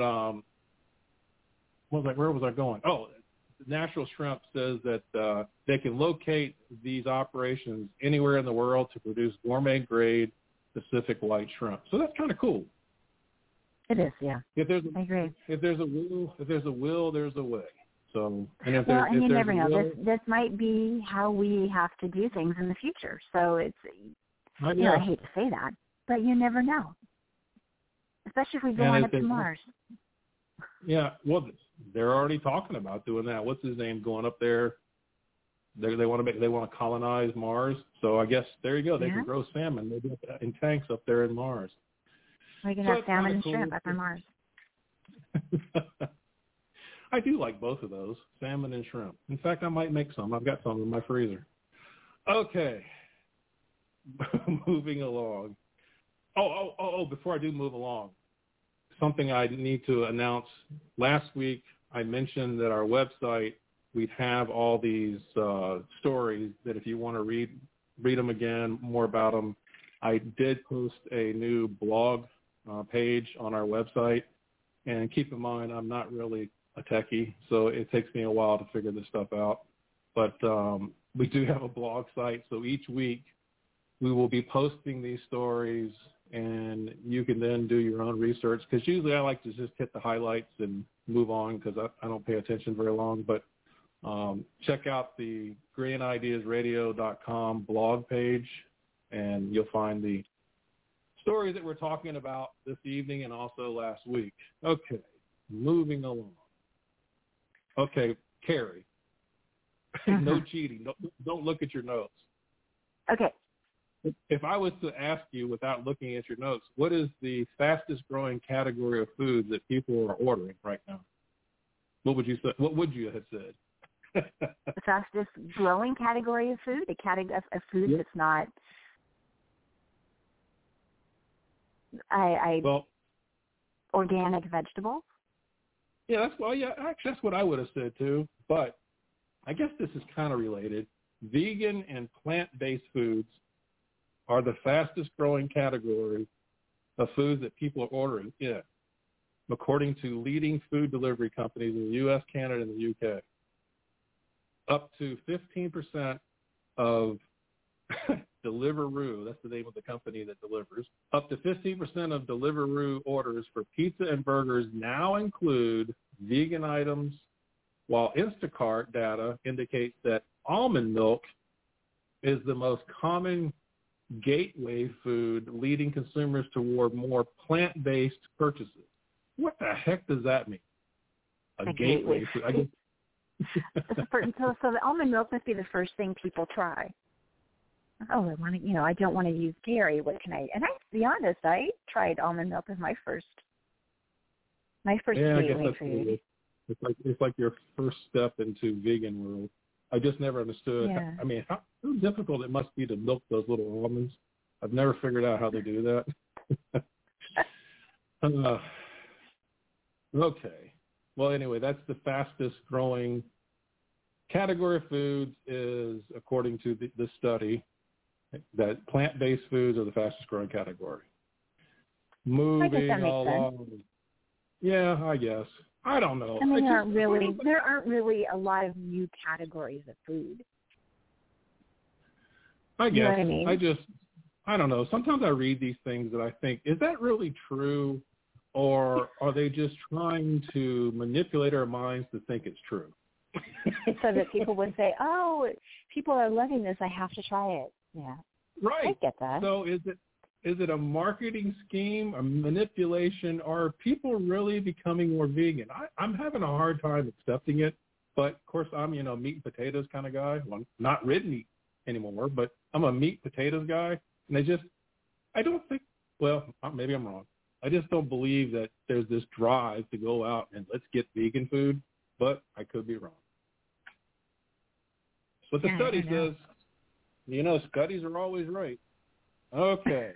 where was I going? Oh, Natural Shrimp says that they can locate these operations anywhere in the world to produce gourmet grade Pacific white shrimp. So that's kind of cool. It is, yeah. I agree. If there's a will, there's a way. So, and if you never know. This might be how we have to do things in the future. So it's, I hate to say that, but you never know. Especially if we go on up to Mars. Yeah, well, they're already talking about doing that. What's his name going up there? They want to colonize Mars. So I guess there you go. They can grow salmon maybe in tanks up there in Mars. We can have salmon and shrimp up on Mars. I do like both of those, salmon and shrimp. In fact, I might make some. I've got some in my freezer. Okay. Moving along. Oh, before I do move along, something I need to announce. Last week, I mentioned that our website, we'd have all these stories that if you want to read them again, more about them. I did post a new blog page on our website. And keep in mind, I'm not really a techie, so it takes me a while to figure this stuff out. But we do have a blog site, so each week we will be posting these stories, and you can then do your own research, because usually I like to just hit the highlights and move on because I don't pay attention very long. But check out the GreenIdeasRadio.com blog page, and you'll find the stories that we're talking about this evening and also last week. Okay, moving along. Okay, Carrie, no cheating. Don't look at your notes. Okay. If I was to ask you without looking at your notes, what is the fastest growing category of food that people are ordering right now? What would you say? What would you have said? The fastest growing category of food, a category of food that's not. Organic vegetables. Yeah, actually, that's what I would have said too. But I guess this is kind of related. Vegan and plant-based foods are the fastest growing category of foods that people are ordering in, according to leading food delivery companies in the U.S., Canada, and the U.K. Up to 15% of Deliveroo, that's the name of the company that delivers, up to 15% of Deliveroo orders for pizza and burgers now include vegan items, while Instacart data indicates that almond milk is the most common gateway food, leading consumers toward more plant-based purchases. What the heck does that mean? A gateway food? So the almond milk must be the first thing people try. Oh, I don't want to use dairy. What can I? And to be honest, I tried almond milk as my first gateway food. It's like your first step into vegan world. I just never understood. Yeah. I mean, how difficult it must be to milk those little almonds. I've never figured out how they do that. Okay. Well, anyway, that's the fastest growing category of foods is, according to the study, that plant-based foods are the fastest growing category. Moving along. Yeah, I guess. I don't know. I mean, there aren't really a lot of new categories of food. I guess. You know what I mean? I don't know. Sometimes I read these things and I think, is that really true? Or are they just trying to manipulate our minds to think it's true? So that people would say, oh, people are loving this, I have to try it. Yeah. Right. I get that. So is it a marketing scheme, a manipulation, or are people really becoming more vegan? I'm having a hard time accepting it, but of course I'm, meat and potatoes kind of guy. Well, I'm not red meat anymore, but I'm a meat potatoes guy. And I don't think, well, maybe I'm wrong. I just don't believe that there's this drive to go out and let's get vegan food, but I could be wrong. That's what the study says. Studies are always right. Okay.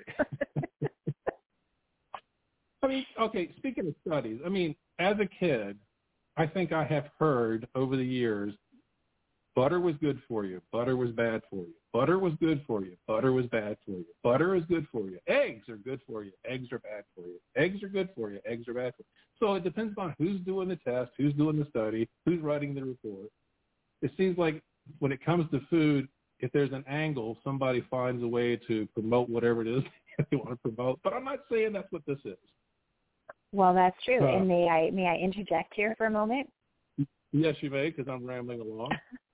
Speaking of studies, as a kid, I think I have heard over the years, butter was good for you, butter was bad for you, butter was good for you, butter was bad for you, butter is good for you, eggs are good for you, eggs are bad for you, eggs are good for you, eggs are bad for you. So it depends on who's doing the test, who's doing the study, who's writing the report. It seems like when it comes to food, if there's an angle, somebody finds a way to promote whatever it is they want to promote. But I'm not saying that's what this is. Well, that's true. And may I interject here for a moment? Yes, you may, because I'm rambling along.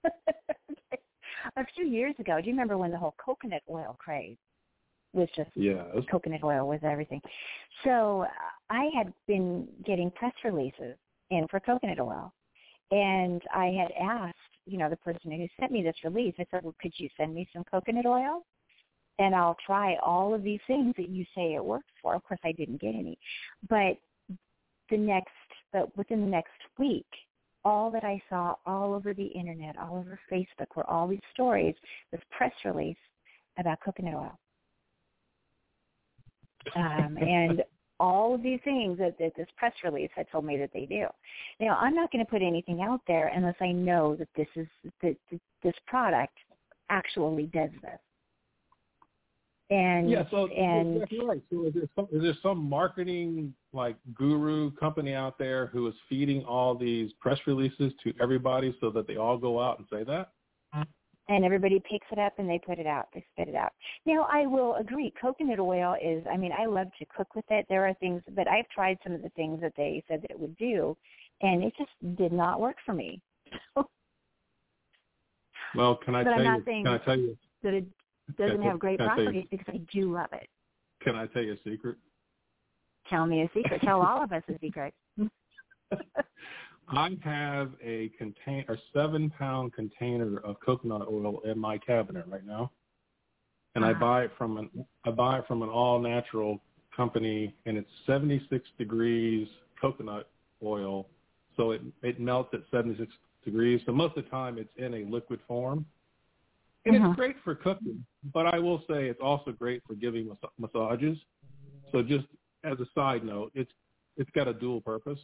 A few years ago, do you remember when the whole coconut oil craze was just coconut oil was everything? So I had been getting press releases in for coconut oil, and I had asked, the person who sent me this release, I said, well, could you send me some coconut oil? And I'll try all of these things that you say it works for. Of course, I didn't get any. But within the next week, all that I saw all over the internet, all over Facebook, were all these stories, this press release about coconut oil. And all of these things that this press release had told me that they do. Now, I'm not going to put anything out there unless I know that this product actually does this. And exactly right. So is there some marketing guru company out there who is feeding all these press releases to everybody so that they all go out and say that? And everybody picks it up and they put it out. They spit it out. Now, I will agree. Coconut oil is, I love to cook with it. There are things, but I've tried some of the things that they said that it would do, and it just did not work for me. Well, can I tell you? That doesn't have great properties because I do love it. Can I tell you a secret? Tell me a secret. Tell all of us a secret. I have a 7-pound container of coconut oil in my cabinet right now, and I buy it from an all natural company, and it's 76 degrees coconut oil, so it melts at 76 degrees. So most of the time it's in a liquid form, and it's great for cooking. But I will say it's also great for giving massages. So just as a side note, it's got a dual purpose.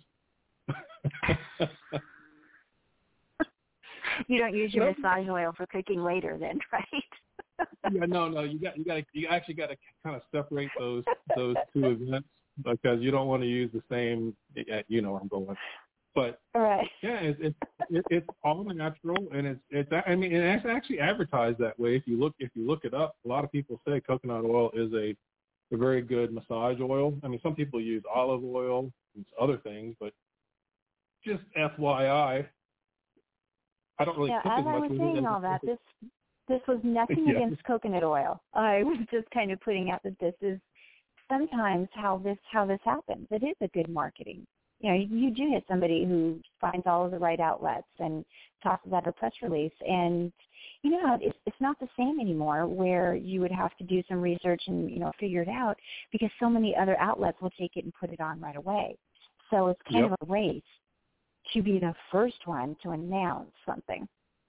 You don't use your massage oil for cooking later, then, right? Yeah, no. You actually got to kind of separate those two events, because you don't want to use the same. You know where I'm going. But right. Yeah, it's all natural, and it's actually advertised that way. If you look it up, a lot of people say coconut oil is a very good massage oil. I mean, some people use olive oil and other things, but just FYI, I don't really cook as much. As I was saying all that, this was nothing against coconut oil. I was just kind of putting out that this is sometimes how this happens. It is a good marketing. You know, you do get somebody who finds all of the right outlets and tosses out a press release, and you know it's not the same anymore, where you would have to do some research and figure it out, because so many other outlets will take it and put it on right away. So it's kind of a race to be the first one to announce something.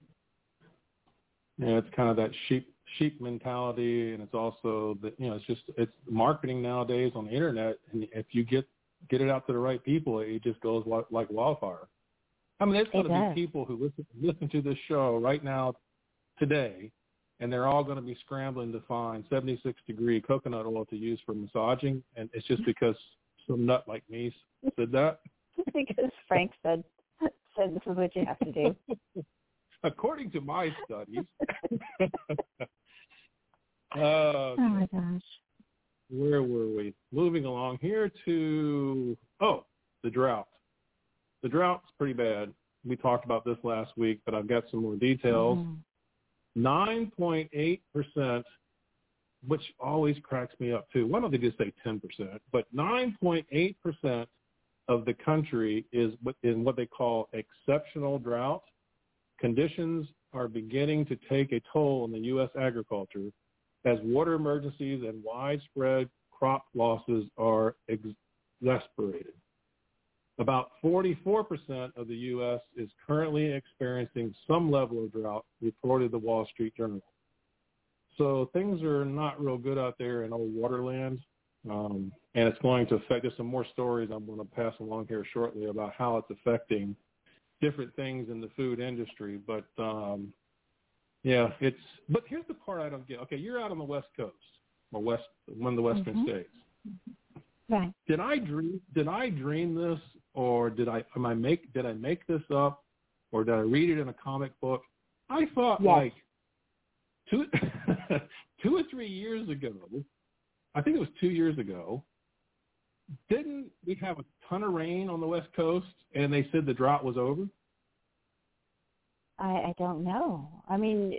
Yeah, it's kind of that sheep mentality, and it's also that it's marketing nowadays on the internet, and if you get it out to the right people, it just goes like wildfire. I mean, there's going to be people who listen to this show right now today, and they're all going to be scrambling to find 76-degree coconut oil to use for massaging, and it's just because some nut like me said that. Because Frank said this is what you have to do. According to my studies. Oh my gosh. Where were we? Moving along here to the drought. The drought's pretty bad. We talked about this last week, but I've got some more details. 9.8%, which always cracks me up too. Why don't they just say 10%? But 9.8% of the country is in what they call exceptional drought. Conditions are beginning to take a toll on the U.S. agriculture as water emergencies and widespread crop losses are exasperated. About 44% of the U.S. is currently experiencing some level of drought, reported the Wall Street Journal. So things are not real good out there in old waterland, and it's going to affect. There's some more stories I'm going to pass along here shortly about how it's affecting different things in the food industry. But but here's the part I don't get. Okay, you're out on the West Coast, or one of the Western states. Right. Did I dream this, or did I make this up, or did I read it in a comic book? I thought like 2 or 3 years ago, I think it was 2 years ago, didn't we have a ton of rain on the West Coast, and they said the drought was over? I don't know. I mean,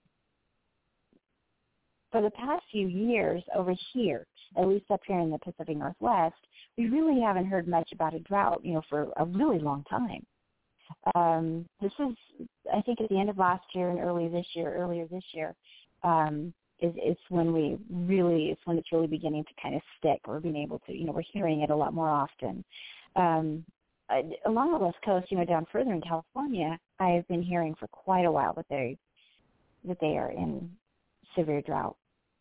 for the past few years over here, at least up here in the Pacific Northwest, we really haven't heard much about a drought, for a really long time. This is, I think, at the end of last year and earlier this year, it's when it's really beginning to kind of stick. We're being able to, we're hearing it a lot more often. Along the West Coast, down further in California, I have been hearing for quite a while that they are in severe drought.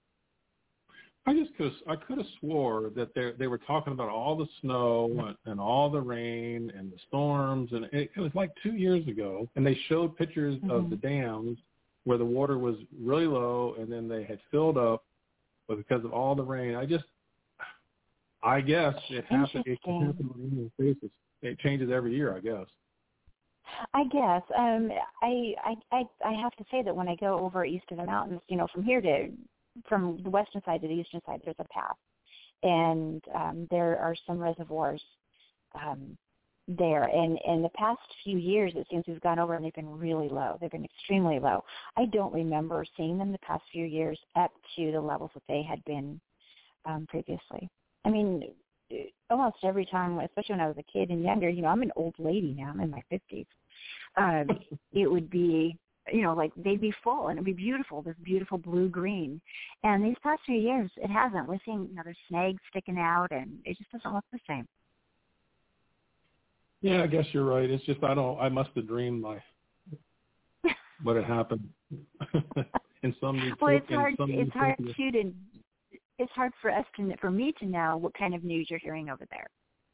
I could have swore that they were talking about all the snow and all the rain and the storms, and it was like 2 years ago, and they showed pictures of the dams where the water was really low, and then they had filled up, but because of all the rain, I guess it happened. It can happen on Indian basis. It changes every year, I guess. I guess. I have to say that when I go over east of the mountains, from the western side to the eastern side, there's a path, and there are some reservoirs there. And in the past few years, it seems we've gone over and they've been really low. They've been extremely low. I don't remember seeing them the past few years up to the levels that they had been previously. I mean, almost every time, especially when I was a kid and younger, I'm an old lady now. I'm in my 50s. It would be, like they'd be full and it'd be beautiful, this beautiful blue-green. And these past few years, it hasn't. We're seeing, there's snags sticking out and it just doesn't look the same. Yeah, I guess you're right. It's just I must have dreamed what had happened. in some well, it's hard for me to know what kind of news you're hearing over there.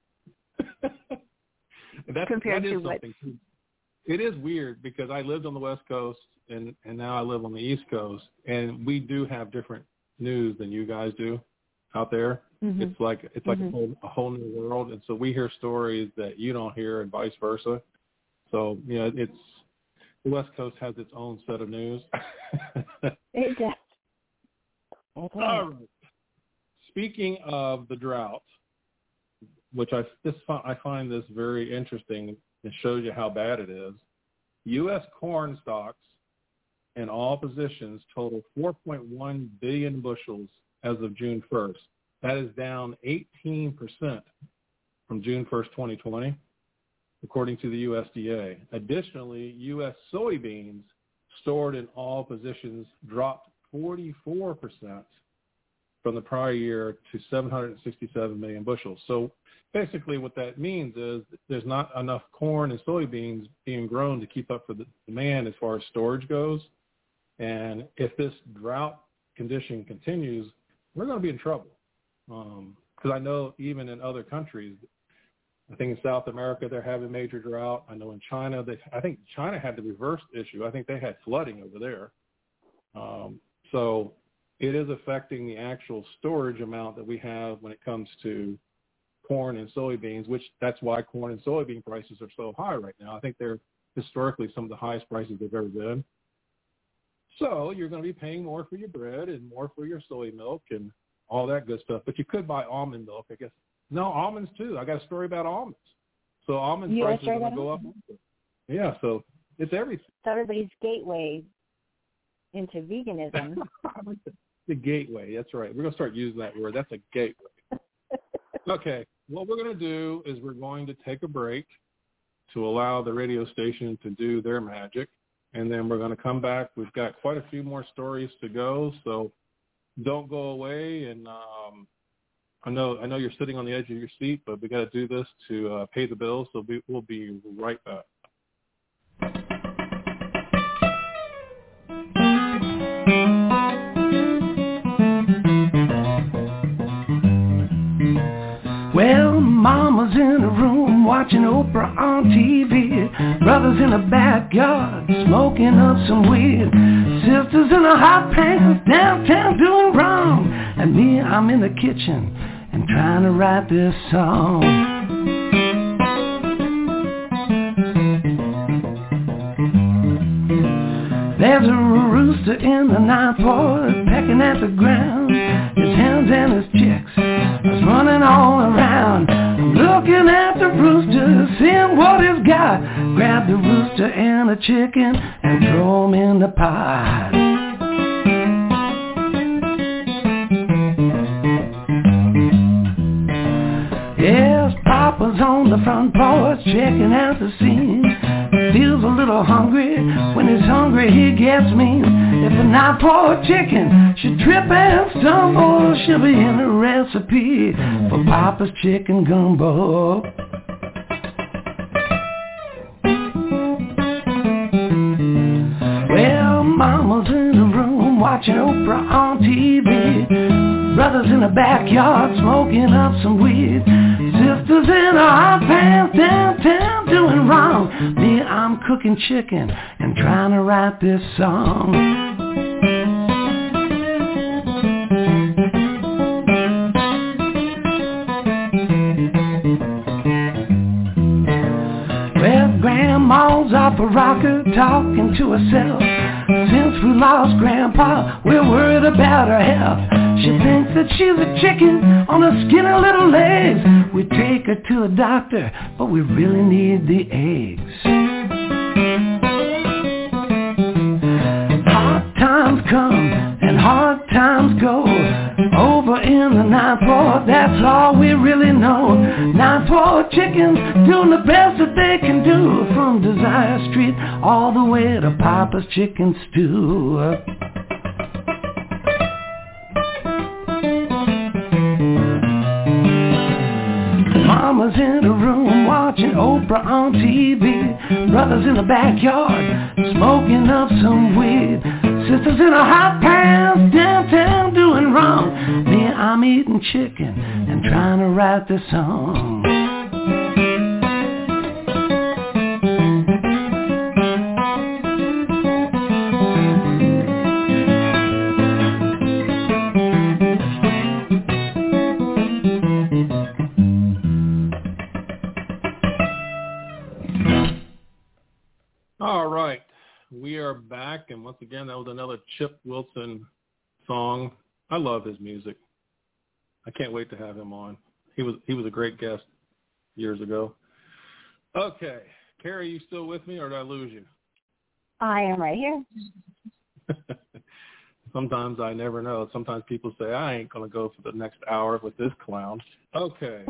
Compared to what? It is weird because I lived on the West Coast and now I live on the East Coast, and we do have different news than you guys do out there. Mm-hmm. It's like a whole new world, and so we hear stories that you don't hear, and vice versa. So the West Coast has its own set of news. It does. All right. Speaking of the drought, which I find this very interesting. It shows you how bad it is. U.S. corn stocks in all positions total 4.1 billion bushels as of June 1st. That is down 18% from June 1st, 2020, according to the USDA. Additionally, U.S. soybeans stored in all positions dropped 44% from the prior year to 767 million bushels. So basically what that means is there's not enough corn and soybeans being grown to keep up with the demand as far as storage goes. And if this drought condition continues, we're going to be in trouble. Because I know even in other countries, I think in South America they're having major drought. I know in China, I think China had the reverse issue. I think they had flooding over there. So it is affecting the actual storage amount that we have when it comes to corn and soybeans, which that's why corn and soybean prices are so high right now. I think they're historically some of the highest prices they've ever been. So you're going to be paying more for your bread and more for your soy milk and all that good stuff. But you could buy almond milk, I guess. No, almonds too. I got a story about almonds. So almond prices are going to go up. Yeah, so it's everything. It's everybody's gateway into veganism. The gateway, that's right. We're going to start using that word. That's a gateway. Okay, what we're going to do is we're going to take a break to allow the radio station to do their magic, and then we're going to come back. We've got quite a few more stories to go, so don't go away. And I know you're sitting on the edge of your seat, but we got to do this to pay the bills, so we'll be right back. Well, mama's in the room watching Oprah on TV. Brothers in the backyard smoking up some weed. Sisters in the hot pants downtown doing wrong. And me, I'm in the kitchen and trying to write this song. There's a rooster in the ninth ward pecking at the ground. His hens and his chicks is running all around. I'm looking at the rooster, seeing what he's got. Grab the rooster and the chicken and throw 'em in the pot. Yes, Papa's on the front porch checking out the scene. Feels a little hungry. When he's hungry, he gets mean. If a night poor chicken should trip and stumble, she'll be in the recipe for Papa's chicken gumbo. Well, Mama's in the room watching Oprah on TV. Brothers in the backyard smoking up some weed. Sisters in a hot pants downtown doing wrong. Me, I'm cooking chicken and trying to write this song. Well, Grandma's off a rocker talking to herself. Since we lost Grandpa, we're worried about her health. She thinks that she's a chicken on her skinny little legs. We take her to a doctor, but we really need the eggs. Hard times come and hard times go. Over in the 9th Ward, that's all we really know. 9th Ward chickens doing the best that they can do. From Desire Street all the way to Papa's Chicken Stew. Mama's in a room watching Oprah on TV. Brothers in the backyard smoking up some weed. Sisters in a hot pants downtown doing wrong. Me, I'm eating chicken and trying to write this song. All right, we are back, and once again, that was another Chip Wilson song. I love his music. I can't wait to have him on. He was a great guest years ago. Okay, Carrie, you still with me, or did I lose you? I am right here. Sometimes I never know. Sometimes people say, I ain't going to go for the next hour with this clown. Okay.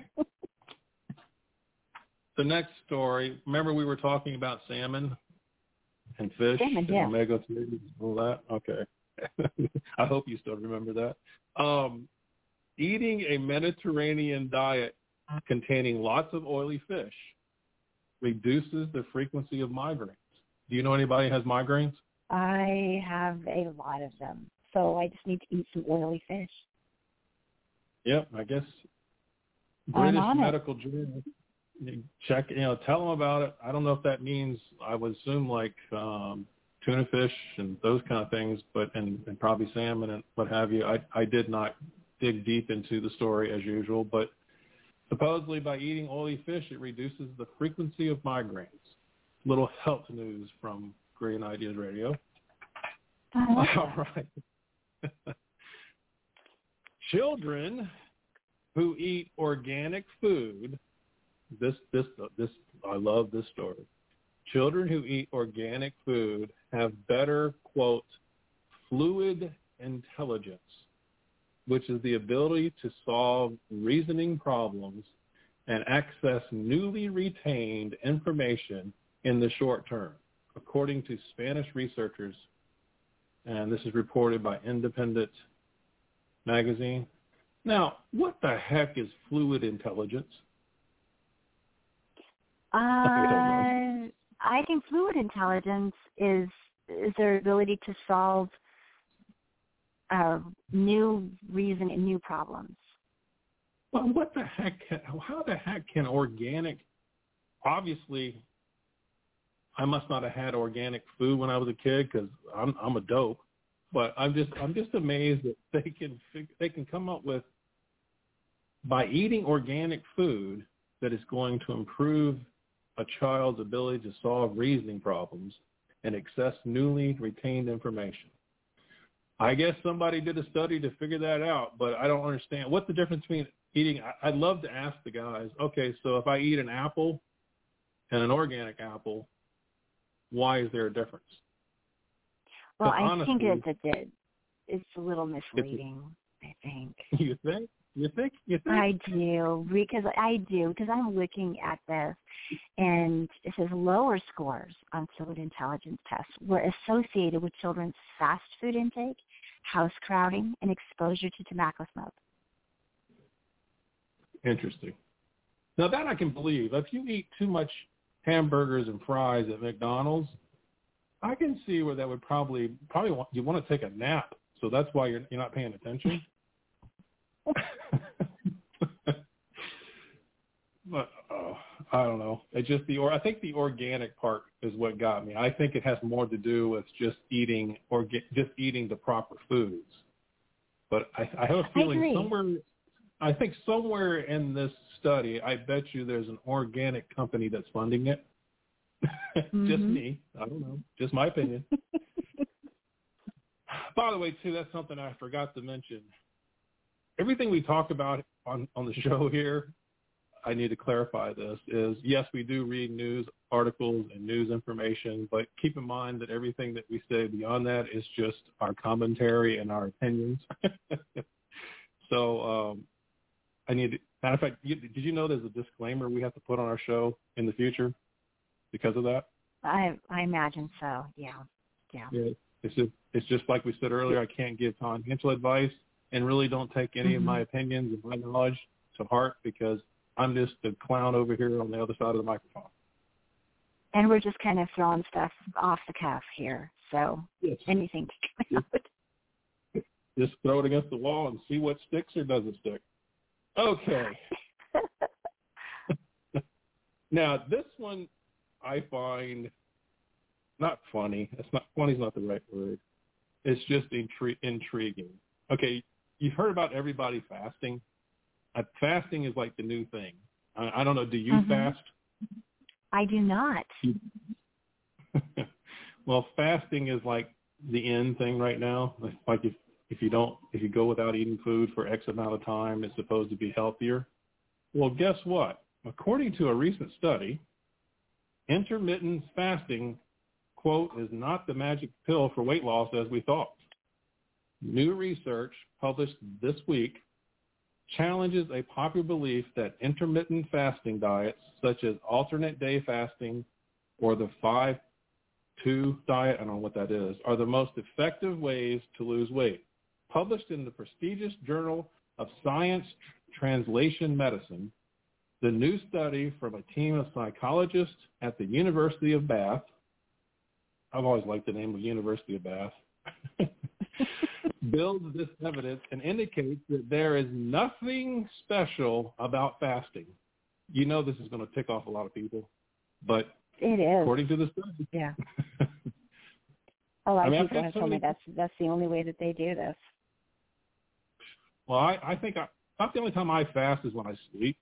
The next story, remember we were talking about salmon and fish and omega-3 and all that? Okay. I hope you still remember that. Eating a Mediterranean diet containing lots of oily fish reduces the frequency of migraines. Do you know anybody who has migraines? I have a lot of them, so I just need to eat some oily fish. Yep, I guess British Medical Journal. Check, tell them about it. I don't know if that means, I would assume like tuna fish and those kind of things, but and probably salmon and what have you. I did not dig deep into the story as usual, but supposedly by eating oily fish, it reduces the frequency of migraines. Little health news from Great Ideas Radio. All right. Children who eat organic food. This I love this story. Children who eat organic food have better, quote, fluid intelligence, which is the ability to solve reasoning problems and access newly retained information in the short term, according to Spanish researchers. And this is reported by Independent magazine. Now, what the heck is fluid intelligence? I think fluid intelligence is their ability to solve new reason and new problems. Well, what the heck? How the heck can organic? Obviously, I must not have had organic food when I was a kid because I'm a dope. But I'm just amazed that they can come up with, by eating organic food, that is going to improve a child's ability to solve reasoning problems and access newly retained information. I guess somebody did a study to figure that out, but I don't understand. What's the difference between eating? I'd love to ask the guys, okay, so if I eat an apple and an organic apple, why is there a difference? Well, I think it's a little misleading, I think. You think? You think? I do, because I'm looking at this, and it says lower scores on fluid intelligence tests were associated with children's fast food intake, house crowding, and exposure to tobacco smoke. Interesting. Now that I can believe. If you eat too much hamburgers and fries at McDonald's, I can see where that would probably you want to take a nap, so that's why you're not paying attention. But I don't know. It's just I think the organic part is what got me. I think it has more to do with just eating the proper foods. But I have a feeling somewhere in this study, I bet you there's an organic company that's funding it. Mm-hmm. Just me. I don't know. Just my opinion. By the way, too, that's something I forgot to mention. Everything we talk about on the show here, I need to clarify this is, yes, we do read news articles and news information, but keep in mind that everything that we say beyond that is just our commentary and our opinions. So I need to, matter of fact, did you know there's a disclaimer we have to put on our show in the future because of that? I imagine so. Yeah. It's just like we said earlier. I can't give financial advice, and really don't take any of my opinions and my knowledge to heart, because I'm just a clown over here on the other side of the microphone. And we're just kind of throwing stuff off the cuff here, so anything can come out. Just throw it against the wall and see what sticks or doesn't stick. Okay. Now, this one I find not funny. Funny's not the right word. It's just intriguing. Okay, you've heard about everybody fasting. Fasting is like the new thing. I don't know. Do you fast? I do not. Well, fasting is like the end thing right now. Like if you go without eating food for X amount of time, it's supposed to be healthier. Well, guess what? According to a recent study, intermittent fasting, quote, is not the magic pill for weight loss as we thought. New research published this week challenges a popular belief that intermittent fasting diets, such as alternate day fasting or the 5-2 diet, I don't know what that is, are the most effective ways to lose weight. Published in the prestigious Journal of Science Translation Medicine, the new study from a team of psychologists at the University of Bath, I've always liked the name of University of Bath, builds this evidence and indicates that there is nothing special about fasting. You know this is going to tick off a lot of people, but it is. According to the study. Yeah. A lot of people have told me that's the only way that they do this. Well, I think about the only time I fast is when I sleep.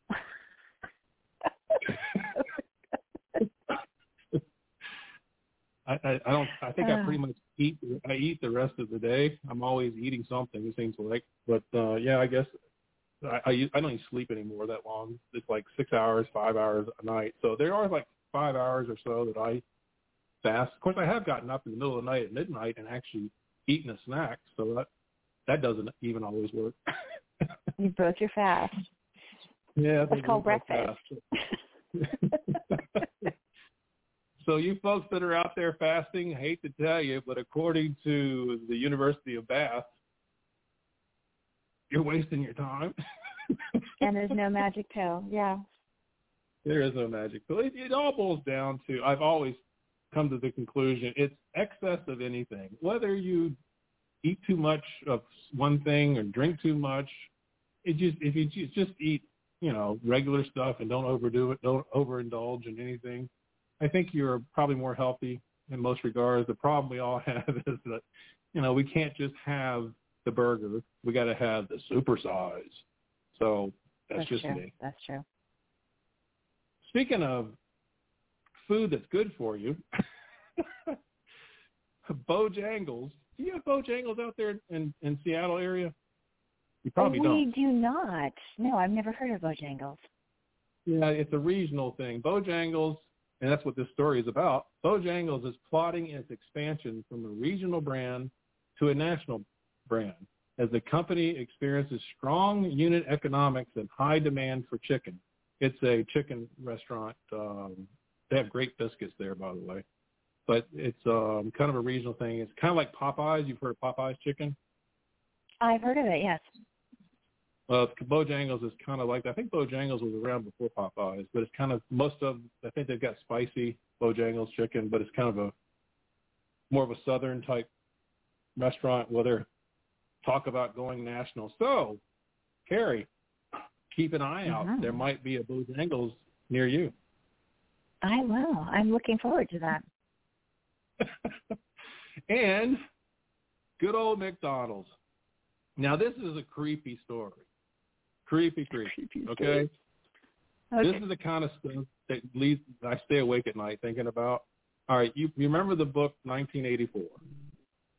I think I pretty much eat the rest of the day. I'm always eating something, it seems like. But yeah, I guess I don't even sleep anymore that long. It's like 6 hours, 5 hours a night. So there are like 5 hours or so that I fast. Of course, I have gotten up in the middle of the night at midnight and actually eaten a snack. So that doesn't even always work. You broke your fast. Yeah, it's called breakfast. So you folks that are out there fasting, I hate to tell you, but according to the University of Bath, you're wasting your time. And there's no magic pill. Yeah. There is no magic pill. It all boils down to, I've always come to the conclusion, it's excess of anything. Whether you eat too much of one thing or drink too much, if you just eat, regular stuff and don't overdo it, don't overindulge in anything, I think you're probably more healthy in most regards. The problem we all have is that, we can't just have the burger. We got to have the supersize. So that's just true. me. That's true. Speaking of food that's good for you, Bojangles. Do you have Bojangles out there in Seattle area? You probably don't. We do not. No, I've never heard of Bojangles. Yeah, it's a regional thing. Bojangles, and that's what this story is about. Bojangles is plotting its expansion from a regional brand to a national brand as the company experiences strong unit economics and high demand for chicken. It's a chicken restaurant. They have great biscuits there, by the way. But it's kind of a regional thing. It's kind of like Popeyes. You've heard of Popeyes chicken? I've heard of it, yes. Bojangles is kind of like that. I think Bojangles was around before Popeyes, but it's kind of I think they've got spicy Bojangles chicken, but it's kind of more of a southern type restaurant where they're talk about going national. So, Carrie, keep an eye out. There might be a Bojangles near you. I will. I'm looking forward to that. And good old McDonald's. Now, this is a creepy story. Creepy. Okay? This is the kind of stuff that I stay awake at night thinking about. All right, you remember the book 1984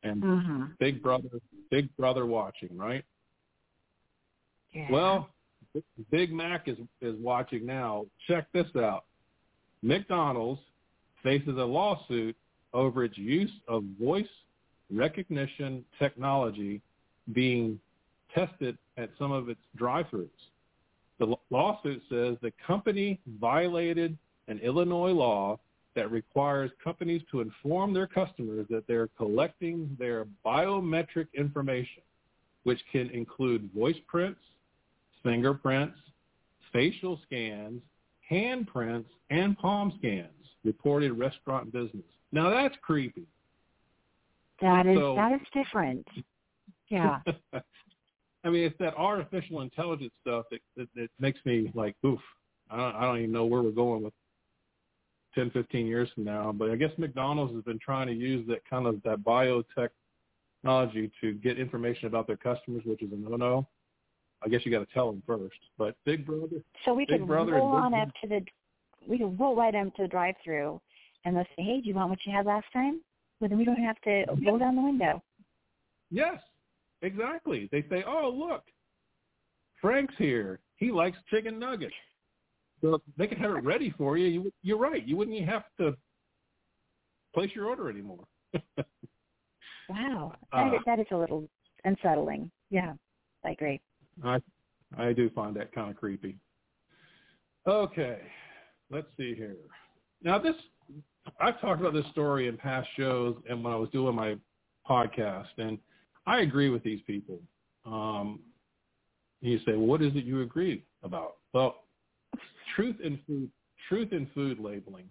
and Big Brother watching, right? Yeah. Well, Big Mac is watching now. Check this out. McDonald's faces a lawsuit over its use of voice recognition technology being tested at some of its drive-thrus. The lawsuit says the company violated an Illinois law that requires companies to inform their customers that they're collecting their biometric information, which can include voice prints, fingerprints, facial scans, handprints, and palm scans, reported Restaurant Business. Now that's creepy. That is different. Yeah. I mean, it's that artificial intelligence stuff that makes me like, oof. I don't even know where we're going with 10, 15 years from now. But I guess McDonald's has been trying to use that kind of that biotechnology to get information about their customers, which is a no-no. I guess you got to tell them first. But Big Brother. So we could roll right up to the drive-thru, and they'll say, "Hey, do you want what you had last time?" Well, then we don't have to roll down the window. Yes, exactly. They say, "Oh, look, Frank's here. He likes chicken nuggets." So they can have it ready for you. You're right. You wouldn't even have to place your order anymore. Wow. That is a little unsettling. Yeah, I agree. I do find that kind of creepy. Okay, let's see here. Now I've talked about this story in past shows and when I was doing my podcast, and I agree with these people. You say, well, what is it you agree about? Well, truth in food labeling.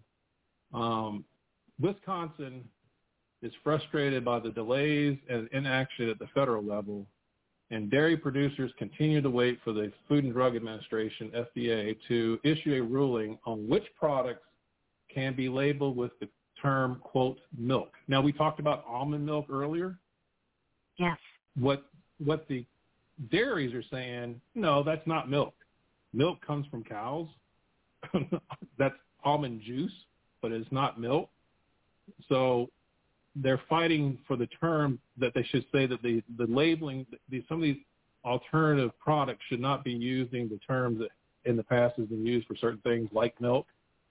Wisconsin is frustrated by the delays and inaction at the federal level, and dairy producers continue to wait for the Food and Drug Administration, FDA, to issue a ruling on which products can be labeled with the term, quote, milk. Now, we talked about almond milk earlier. Yes. What the dairies are saying, no, that's not milk. Milk comes from cows. That's almond juice, but it's not milk. So they're fighting for the term that they should say that the labeling, some of these alternative products should not be using the terms that in the past has been used for certain things like milk.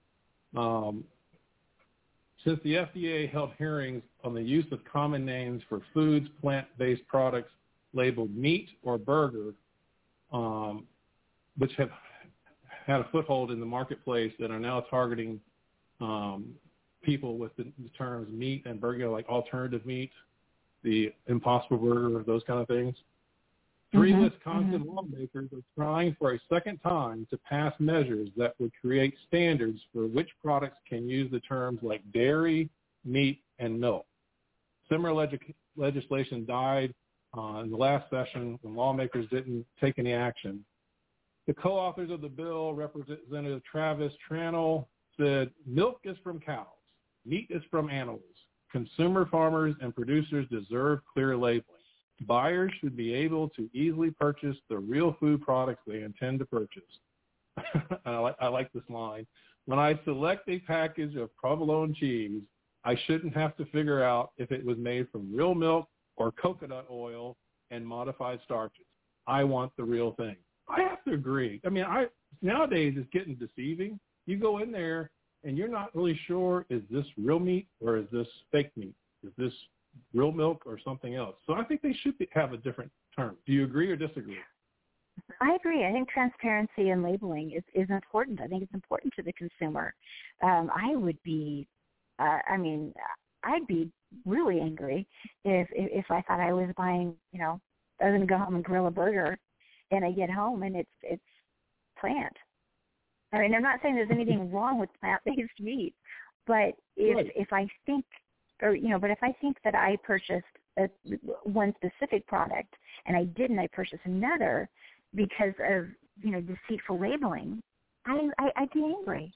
Since the FDA held hearings on the use of common names for foods, plant-based products labeled meat or burger, which have had a foothold in the marketplace and are now targeting people with the terms meat and burger, like alternative meat, the Impossible Burger, those kind of things. Three Wisconsin lawmakers are trying for a second time to pass measures that would create standards for which products can use the terms like dairy, meat, and milk. Similar legislation died in the last session when lawmakers didn't take any action. The co-authors of the bill, Representative Travis Tranel, said, milk is from cows. Meat is from animals. Consumer farmers and producers deserve clear labeling. Buyers should be able to easily purchase the real food products they intend to purchase. I like this line. When I select a package of provolone cheese, I shouldn't have to figure out if it was made from real milk or coconut oil and modified starches. I want the real thing. I have to agree. I mean, nowadays it's getting deceiving. You go in there and you're not really sure, is this real meat or is this fake meat? Is this real milk or something else? So I think they should have a different term. Do you agree or disagree? I agree. I think transparency and labeling is important. I think it's important to the consumer. I would be, I'd be really angry if I thought I was buying, I was going to go home and grill a burger and I get home and it's plant. I mean, I'm not saying there's anything wrong with plant-based meat, but if I think, but if I think that I purchased one specific product and I didn't, I purchased another because of, deceitful labeling, I'd be angry.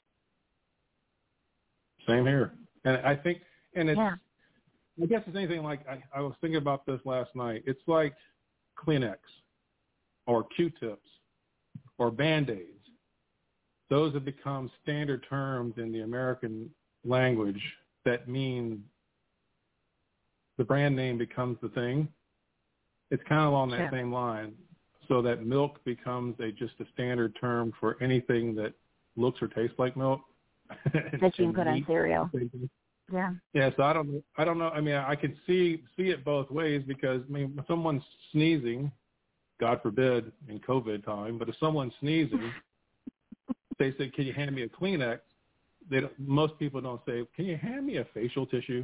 Same here. And I think, I guess it's anything like, I was thinking about this last night. It's like Kleenex or Q-tips or Band-Aids. Those have become standard terms in the American language that mean the brand name becomes the thing. It's kind of along that same line. so that milk becomes just a standard term for anything that looks or tastes like milk. That you can put on cereal. Yeah. Yeah. So I don't know. I mean, I can see it both ways because when someone's sneezing, God forbid in COVID time, but if someone's sneezing, they say, "Can you hand me a Kleenex?" Most people don't say, "Can you hand me a facial tissue?"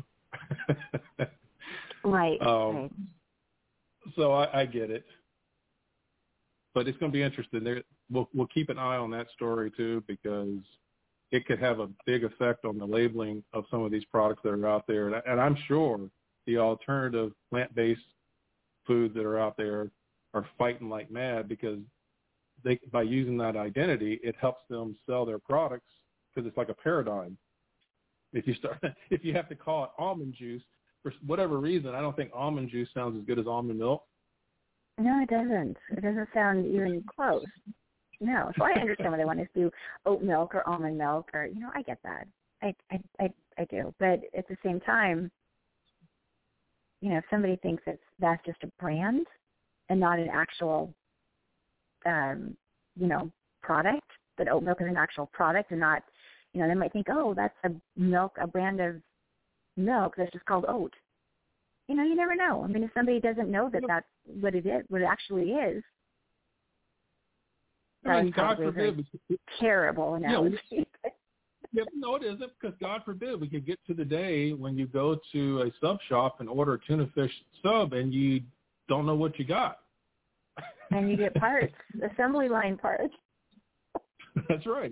Right. Right. So I get it, but it's going to be interesting. We'll keep an eye on that story too, because it could have a big effect on the labeling of some of these products that are out there. And I'm sure the alternative plant-based foods that are out there are fighting like mad because by using that identity, it helps them sell their products because it's like a paradigm. If you have to call it almond juice, for whatever reason, I don't think almond juice sounds as good as almond milk. No, it doesn't. It doesn't sound even close. No. So I understand why they want to do oat milk or almond milk or, I get that. I do. But at the same time, if somebody thinks that's just a brand and not an actual, product, that oat milk is an actual product and not, they might think, oh, that's a brand of milk that's just called oat. You never know. I mean, if somebody doesn't know that that's what it is, what it actually is, I mean, God forbid. Terrible analogy. Yeah, no, it isn't, because God forbid we could get to the day when you go to a sub shop and order a tuna fish sub and you don't know what you got. And you get parts, assembly line parts. That's right.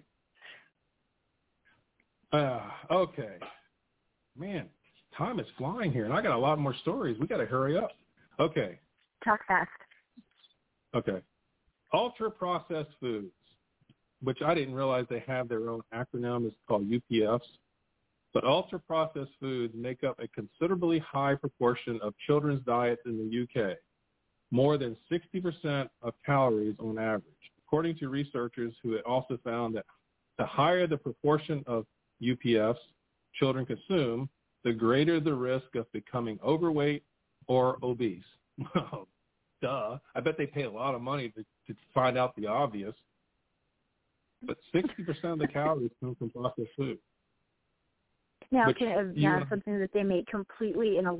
Okay. Man, time is flying here, and I got a lot more stories. We got to hurry up. Okay. Talk fast. Okay. Ultra-processed foods, which I didn't realize they have their own acronym. It's called UPFs. But ultra-processed foods make up a considerably high proportion of children's diets in the UK, more than 60% of calories on average, according to researchers who had also found that the higher the proportion of UPFs children consume, the greater the risk of becoming overweight or obese. Well, duh. I bet they pay a lot of money to find out the obvious. But 60% of the calories come from processed food. Now, something that they make completely in a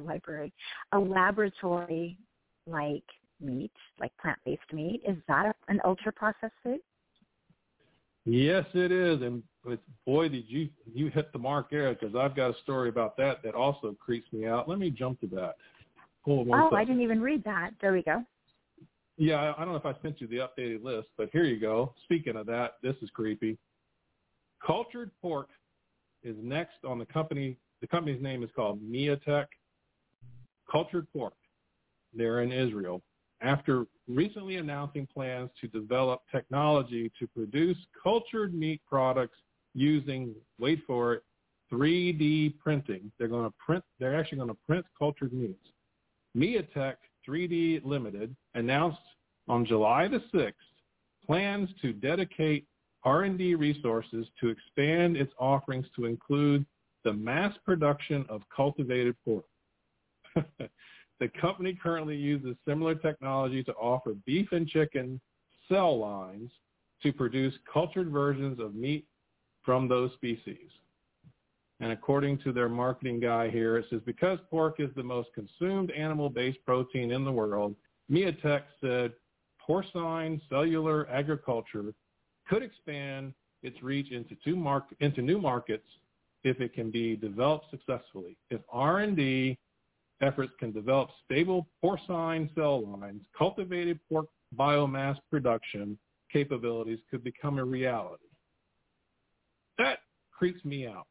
laboratory like meat, like plant-based meat, is that an ultra-processed food? Yes, it is. And boy, did you hit the mark there, because I've got a story about that also creeps me out. Let me jump to that. Hold on one second. I didn't even read that. There we go. Yeah, I don't know if I sent you the updated list, but here you go. Speaking of that, this is creepy. Cultured pork is next on the company. The company's name is called Miatek. Cultured pork. They're in Israel. After recently announcing plans to develop technology to produce cultured meat products using, wait for it, 3D printing. They're actually going to print cultured meats. Miatek 3D Limited announced on July the 6th plans to dedicate R&D resources to expand its offerings to include the mass production of cultivated pork. The company currently uses similar technology to offer beef and chicken cell lines to produce cultured versions of meat from those species. And according to their marketing guy here, it says, because pork is the most consumed animal-based protein in the world, Miatek said porcine cellular agriculture could expand its reach into new markets if it can be developed successfully. If R&D efforts can develop stable porcine cell lines, cultivated pork biomass production capabilities could become a reality. That creeps me out.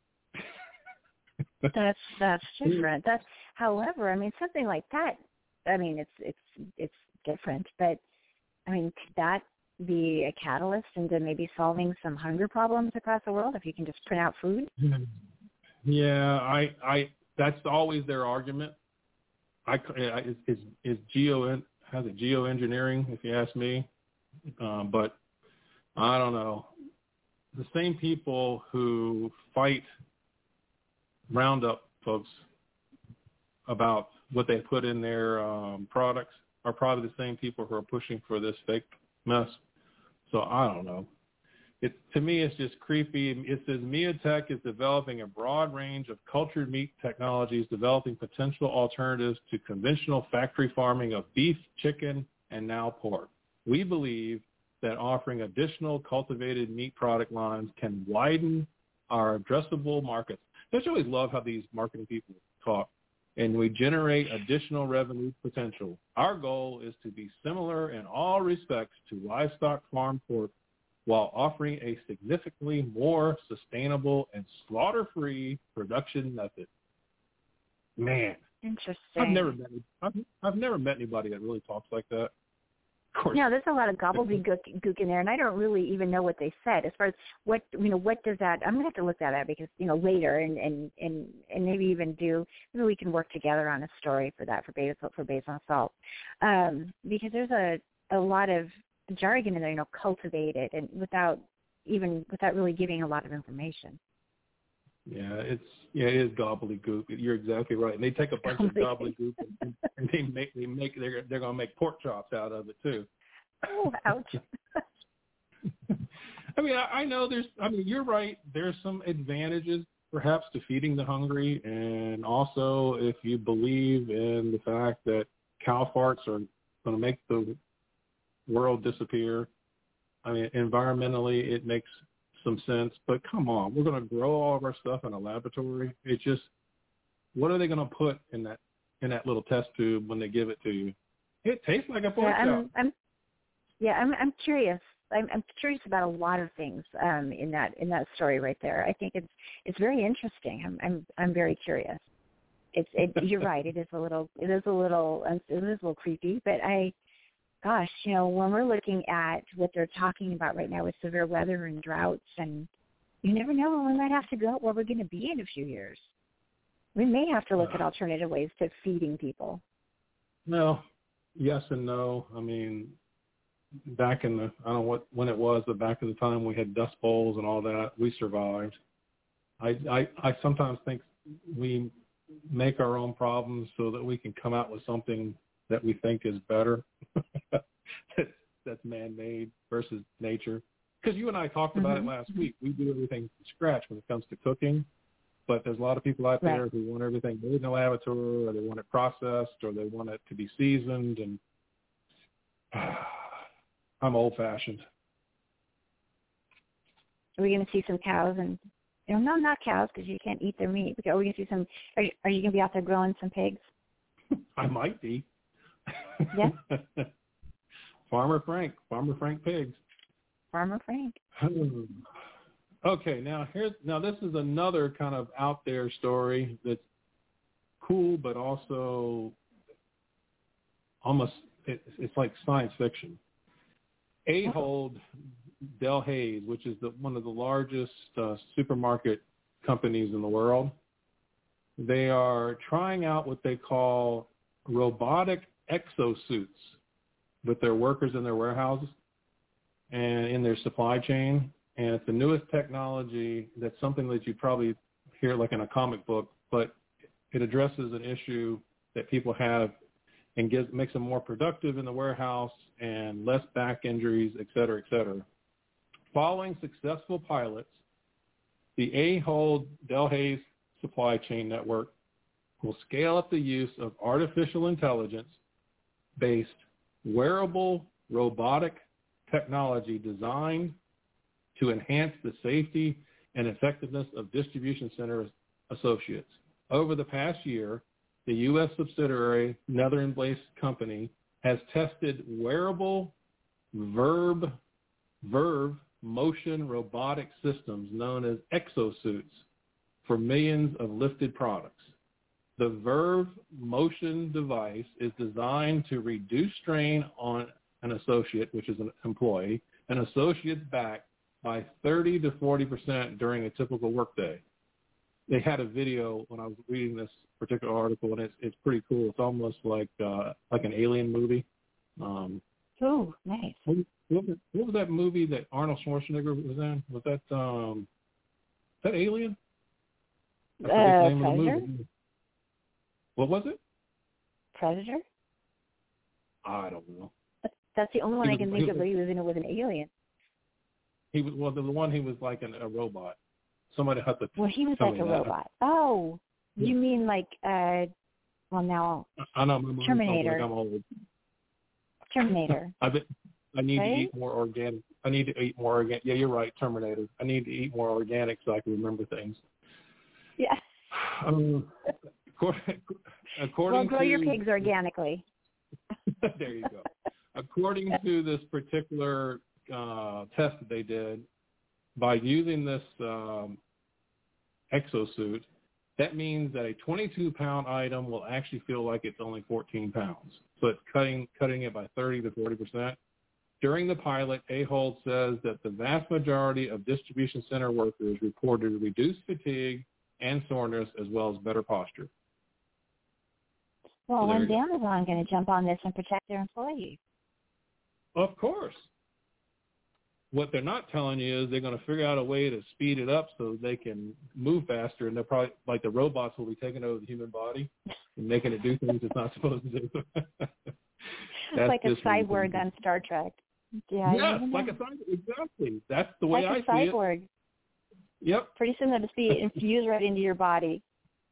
That's different. However, I mean, something like that, I mean, it's different, but I mean, could that be a catalyst into maybe solving some hunger problems across the world if you can just print out food? Yeah, I that's always their argument. Is geoengineering, if you ask me, but I don't know. The same people who fight Roundup folks about what they put in their products, are probably the same people who are pushing for this fake mess. So I don't know. To me, it's just creepy. It says Miatech is developing a broad range of cultured meat technologies, developing potential alternatives to conventional factory farming of beef, chicken, and now pork. We believe that offering additional cultivated meat product lines can widen our addressable markets. Don't you always love how these marketing people talk? And we generate additional revenue potential. Our goal is to be similar in all respects to livestock farm pork, while offering a significantly more sustainable and slaughter-free production method. Man, interesting. I've never met anybody that really talks like that. Of course. No, there's a lot of gobbledygook in there, and I don't really even know what they said as far as what does that. I'm gonna have to look that up because later and maybe even maybe we can work together on a story for that for Basil and Salt, because there's a lot of jargon in there, cultivated, and without really giving a lot of information. Yeah, it is gobbledygook. You're exactly right. And they take a bunch of gobbledygook and they're gonna make pork chops out of it too. Oh, ouch. I mean, I know you're right. There's some advantages perhaps to feeding the hungry, and also if you believe in the fact that cow farts are going to make the world disappear. I mean, environmentally, it makes some sense, but come on, we're going to grow all of our stuff in a laboratory. It's just, what are they going to put in that little test tube when they give it to you? It tastes like a pork chop. I'm curious. I'm curious about a lot of things in that story right there. I think it's very interesting. I'm very curious. You're right. It is a little creepy, but gosh, when we're looking at what they're talking about right now with severe weather and droughts, and you never know when we might have to go where we're going to be in a few years. We may have to look at alternative ways to feeding people. Well, yes and no. I mean, back in I don't know when it was, but back in the time we had Dust Bowls and all that, we survived. I sometimes think we make our own problems so that we can come out with something that we think is better. That's man-made versus nature. Because you and I talked about it last week. We do everything from scratch when it comes to cooking, but there's a lot of people out there who want everything made in a laboratory, or they want it processed, or they want it to be seasoned, and I'm old-fashioned. Are we going to see some cows and no, not cows because you can't eat their meat. Are we going to see some? Are you going to be out there growing some pigs? I might be. Yeah. Farmer Frank pigs. Farmer Frank. Okay, now this is another kind of out there story that's cool, but also almost it's like science fiction. Ahold Delhaize, which is one of the largest supermarket companies in the world, they are trying out what they call robotic exosuits with their workers in their warehouses and in their supply chain. And it's the newest technology. That's something that you probably hear like in a comic book, but it addresses an issue that people have and makes them more productive in the warehouse and less back injuries, et cetera, et cetera. Following successful pilots, the Ahold Delhaize supply chain network will scale up the use of artificial intelligence-based wearable robotic technology designed to enhance the safety and effectiveness of distribution center associates. Over the past year, the U.S. subsidiary Netherlands-based company has tested wearable Verve motion robotic systems known as exosuits for millions of lifted products. The Verve motion device is designed to reduce strain on an associate, which is an employee, an associate's back by 30 to 40% during a typical workday. They had a video when I was reading this particular article, and it's pretty cool. It's almost like an alien movie. Oh, nice. What was that movie that Arnold Schwarzenegger was in? Was that Alien? I forget the name of the movie. What was it? Predator? I don't know. That's the only one I can think of where he was in it with an alien. He was the one. He was like a robot. Somebody had to. Well, he was like a robot. Oh, yeah. You mean like well now. I know my Terminator. Like I'm old. Terminator. I need to eat more organic. Yeah, you're right. Terminator. I need to eat more organic so I can remember things. Yeah. According grow your pigs organically. There you go. According to this particular test that they did, by using this exosuit, that means that a 22-pound item will actually feel like it's only 14 pounds. So it's cutting it by 30 to 40%. During the pilot, Ahold says that the vast majority of distribution center workers reported reduced fatigue and soreness as well as better posture. Well, when's Amazon going to jump on this and protect their employees? Of course. What they're not telling you is they're going to figure out a way to speed it up so they can move faster, and they're probably, like the robots will be taking over the human body and making it do things it's not supposed to do. It's like a cyborg on Star Trek. Yeah, yes, like a cyborg. Exactly. That's the way like I see it. Like a cyborg. Yep. Pretty soon they'll just be infused right into your body.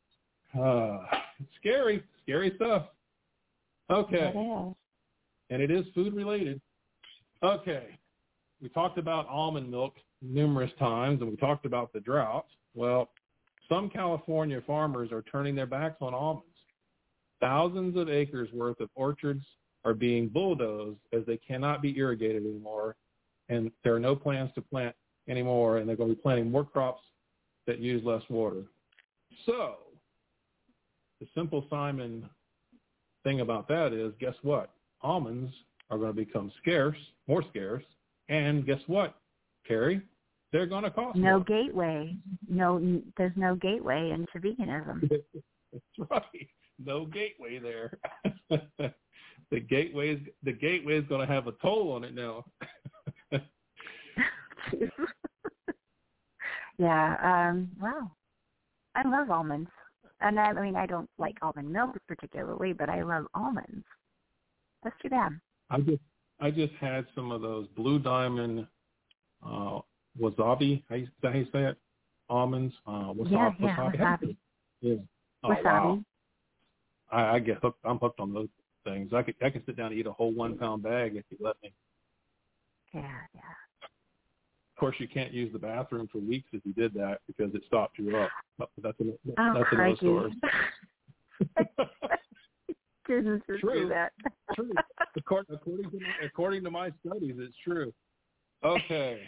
Scary stuff. Okay. It is. And it is food related. Okay. We talked about almond milk numerous times, and we talked about the drought. Well, some California farmers are turning their backs on almonds. Thousands of acres worth of orchards are being bulldozed as they cannot be irrigated anymore, and there are no plans to plant anymore, and they're going to be planting more crops that use less water. So the Simple Simon thing about that is, guess what? Almonds are going to become more scarce, and guess what, Carrie? They're going to cost more. Gateway. There's no gateway into veganism. That's right. No gateway there. The gateway is going to have a toll on it now. Yeah. Well, I love almonds, and I don't like almond milk particularly, but I love almonds. That's too bad. I just had some of those Blue Diamond wasabi. Is that how you say it? Almonds. Wasabi. Wasabi. Yeah. Oh, wasabi. Wow. I get hooked. I'm hooked on those things. I could sit down and eat a whole 1 pound bag if you let me. Yeah. Of course, you can't use the bathroom for weeks if you did that because it stopped you up. But that's another story. True. Do that. True. According to my studies, it's true. Okay.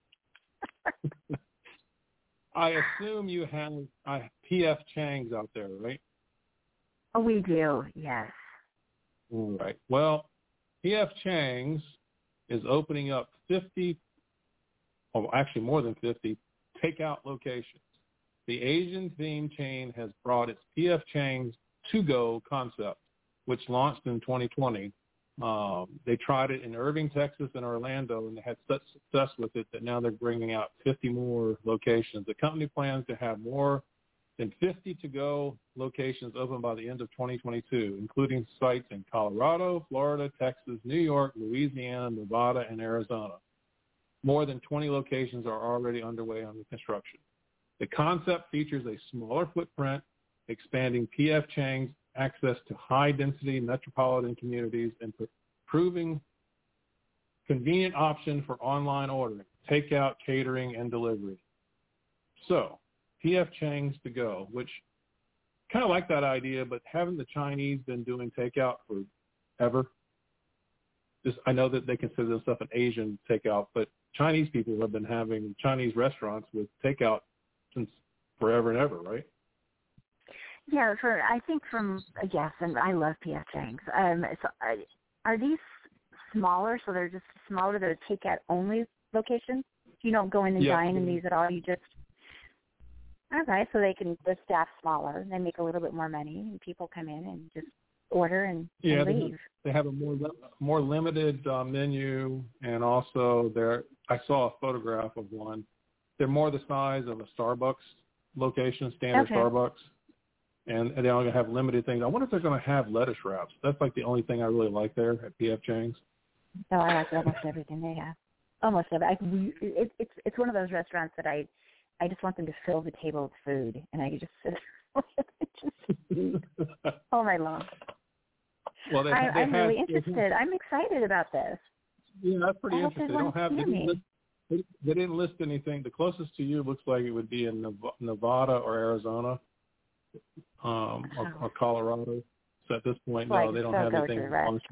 I assume you have P.F. Chang's out there, right? Oh, we do, yes. All right. Well, P.F. Chang's is opening up 50, actually more than 50, takeout locations. The Asian-themed chain has brought its P.F. Chang's to-go concept, which launched in 2020. They tried it in Irving, Texas, and Orlando, and they had such success with it that now they're bringing out 50 more locations. The company plans to have more than 50 to-go locations open by the end of 2022, including sites in Colorado, Florida, Texas, New York, Louisiana, Nevada, and Arizona. More than 20 locations are already underway under construction. The concept features a smaller footprint, expanding P.F. Chang's access to high-density metropolitan communities and proving convenient option for online ordering, takeout, catering, and delivery. So, P.F. Chang's to go, which kind of like that idea, but haven't the Chinese been doing takeout forever? I know that they consider themselves an Asian takeout, but Chinese people have been having Chinese restaurants with takeout since forever and ever, right? Yeah, yes, and I love P.F. Chang's. Are these smaller, so they're just smaller, they're takeout-only locations? You don't go in and dine in these at all, you just... Okay, so the staff smaller, they make a little bit more money, and people come in and just order and leave. They have a more limited menu, and also I saw a photograph of one. They're more the size of a Starbucks location, standard Starbucks. and they're only going to have limited things. I wonder if they're going to have lettuce wraps. That's like the only thing I really like there at P.F. Chang's. No, I like almost everything they have. Almost everything. It's one of those restaurants that I just want them to fill the table with food, and I could just sit just eat all night long. Well, I'm really interested. I'm excited about this. Yeah, that's pretty interesting. They didn't list anything. The closest to you looks like it would be in Nevada or Arizona, or Colorado. So at this point, no, they don't have anything.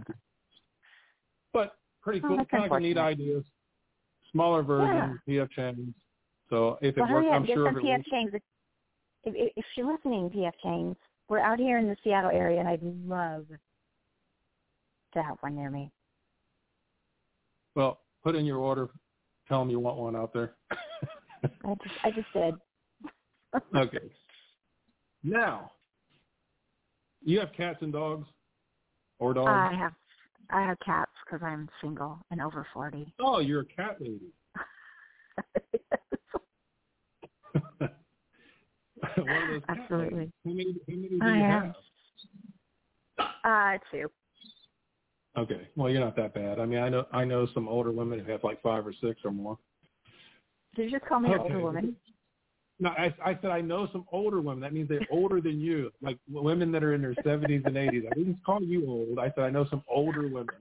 But pretty cool. Kind of like neat ideas. Smaller version, P.F. Chang's. So if it works, I'm sure it P.F. Chang's. If you're listening, P.F. Chang's, we're out here in the Seattle area, and I'd love to have one near me. Well, put in your order. Tell them you want one out there. I just did. Okay. Now, you have cats and dogs, or dogs? I have cats because I'm single and over 40. Oh, you're a cat lady. One of those cat Absolutely. ladies. How many do you have? 2. Okay. Well, you're not that bad. I mean, I know some older women who have like 5 or 6 or more. Did you just call me an older woman? No, I said I know some older women. That means they're older than you, like women that are in their 70s and 80s. I didn't call you old. I said I know some older women.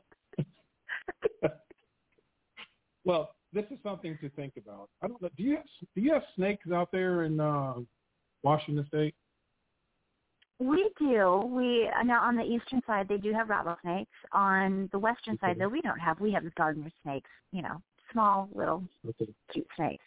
Well, this is something to think about. I don't know. Do you have snakes out there in Washington State? We do. Now on the eastern side they do have rattlesnakes. On the western side though we don't have. We have gardener snakes. Small little cute snakes.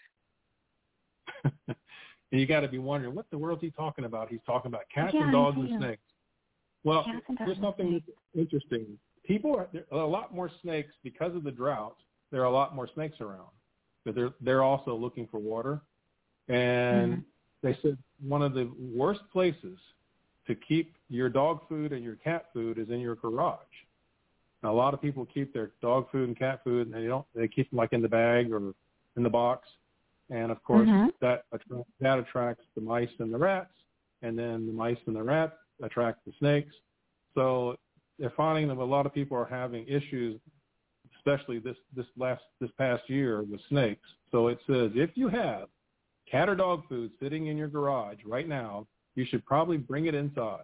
And you got to be wondering, what the world is he talking about? He's talking about cats and dogs and snakes. Well, here's something that's interesting. There are a lot more snakes because of the drought. There are a lot more snakes around, but they're also looking for water. And they said one of the worst places to keep your dog food and your cat food is in your garage. Now, a lot of people keep their dog food and cat food, and they keep them like in the bag or in the box. And of course, that attracts the mice and the rats, and then the mice and the rats attract the snakes. So they're finding that a lot of people are having issues, especially this past year with snakes. So it says if you have cat or dog food sitting in your garage right now, you should probably bring it inside.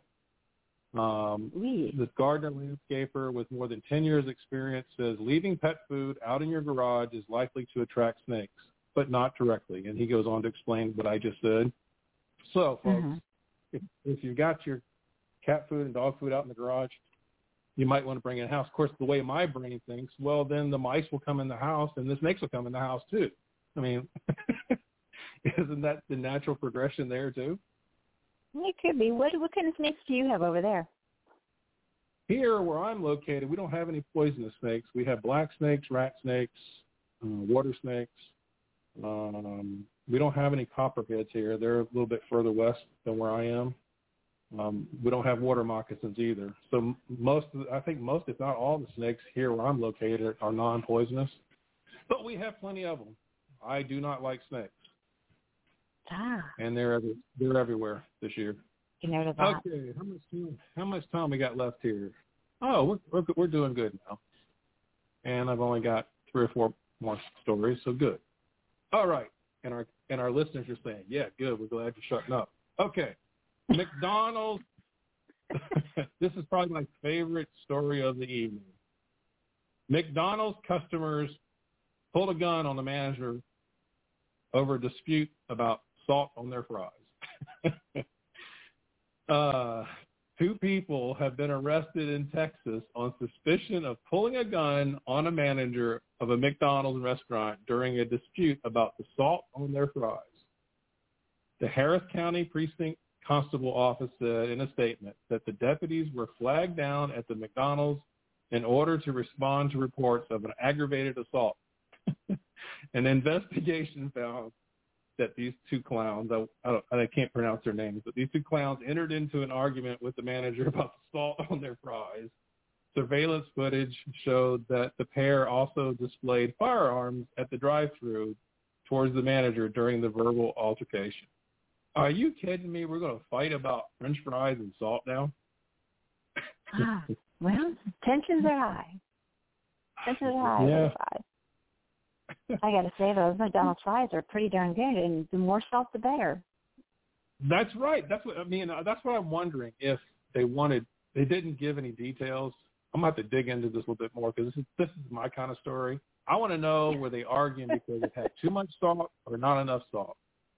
This gardener landscaper with more than 10 years experience says leaving pet food out in your garage is likely to attract snakes, but not directly. And he goes on to explain what I just said. So, folks, if you've got your cat food and dog food out in the garage, you might want to bring it in the house. Of course, the way my brain thinks, well, then the mice will come in the house and the snakes will come in the house too. I mean, isn't that the natural progression there too? It could be. What kind of snakes do you have over there? Here, where I'm located, we don't have any poisonous snakes. We have black snakes, rat snakes, water snakes. We don't have any copperheads here. They're a little bit further west than where I am. We don't have water moccasins either. So I think most, if not all, the snakes here where I'm located are non-poisonous. But we have plenty of them. I do not like snakes. And they're everywhere this year. You know that. Okay, how much time we got left here? Oh, we're doing good now. And I've only got 3 or 4 more stories, so good. All right, and our listeners are saying, yeah, good. We're glad you're shutting up. Okay, McDonald's. This is probably my favorite story of the evening. McDonald's customers pulled a gun on the manager over a dispute about salt on their fries. 2 people have been arrested in Texas on suspicion of pulling a gun on a manager of a McDonald's restaurant during a dispute about the salt on their fries. The Harris County Precinct Constable Office said in a statement that the deputies were flagged down at the McDonald's in order to respond to reports of an aggravated assault. An investigation found that these 2 clowns, I can't pronounce their names, but these 2 clowns entered into an argument with the manager about the salt on their fries. Surveillance footage showed that the pair also displayed firearms at the drive-thru towards the manager during the verbal altercation. Are you kidding me? We're going to fight about French fries and salt now? Well, tensions are high. Tensions are high Yeah. with fries. I got to say, those McDonald's fries are pretty darn good, and the more salt, the better. That's right. That's what I mean. That's what I'm wondering if they wanted. They didn't give any details. I'm going to have to dig into this a little bit more because this is my kind of story. I want to know were they arguing because it had too much salt or not enough salt?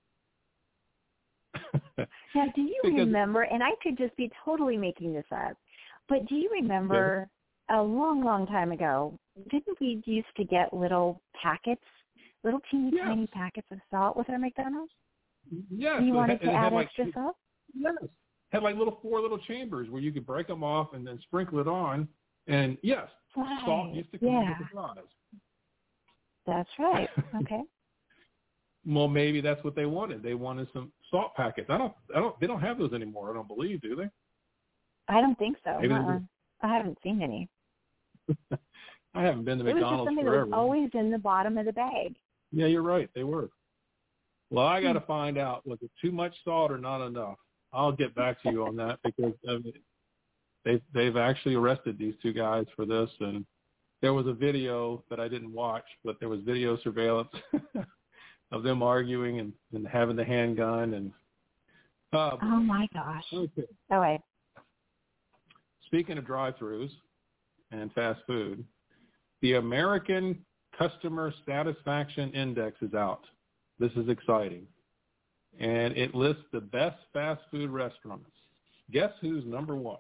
Now, do you remember, and I could just be totally making this up, but do you remember a long, long time ago, didn't we used to get little packets, little teeny tiny packets of salt with our McDonald's? Yes. You wanted to add extra salt? Yes. Had like four little chambers where you could break them off and then sprinkle it on. And yes, salt used to come with the fries. That's right. Okay. Well, maybe that's what they wanted. They wanted some salt packets. They don't have those anymore. I don't believe, do they? I don't think so. Maybe I haven't seen any. I haven't been to McDonald's it was just something forever. that was always in the bottom of the bag. Yeah, you're right. They were. Well, I got to find out, was it too much salt or not enough? I'll get back to you on that because they've actually arrested these two guys for this, and there was a video that I didn't watch, but there was video surveillance of them arguing and having the handgun and. Oh my gosh! Okay. Oh wait. Speaking of drive-thrus and fast food, the American Customer Satisfaction Index is out. This is exciting. And it lists the best fast food restaurants. Guess who's number one?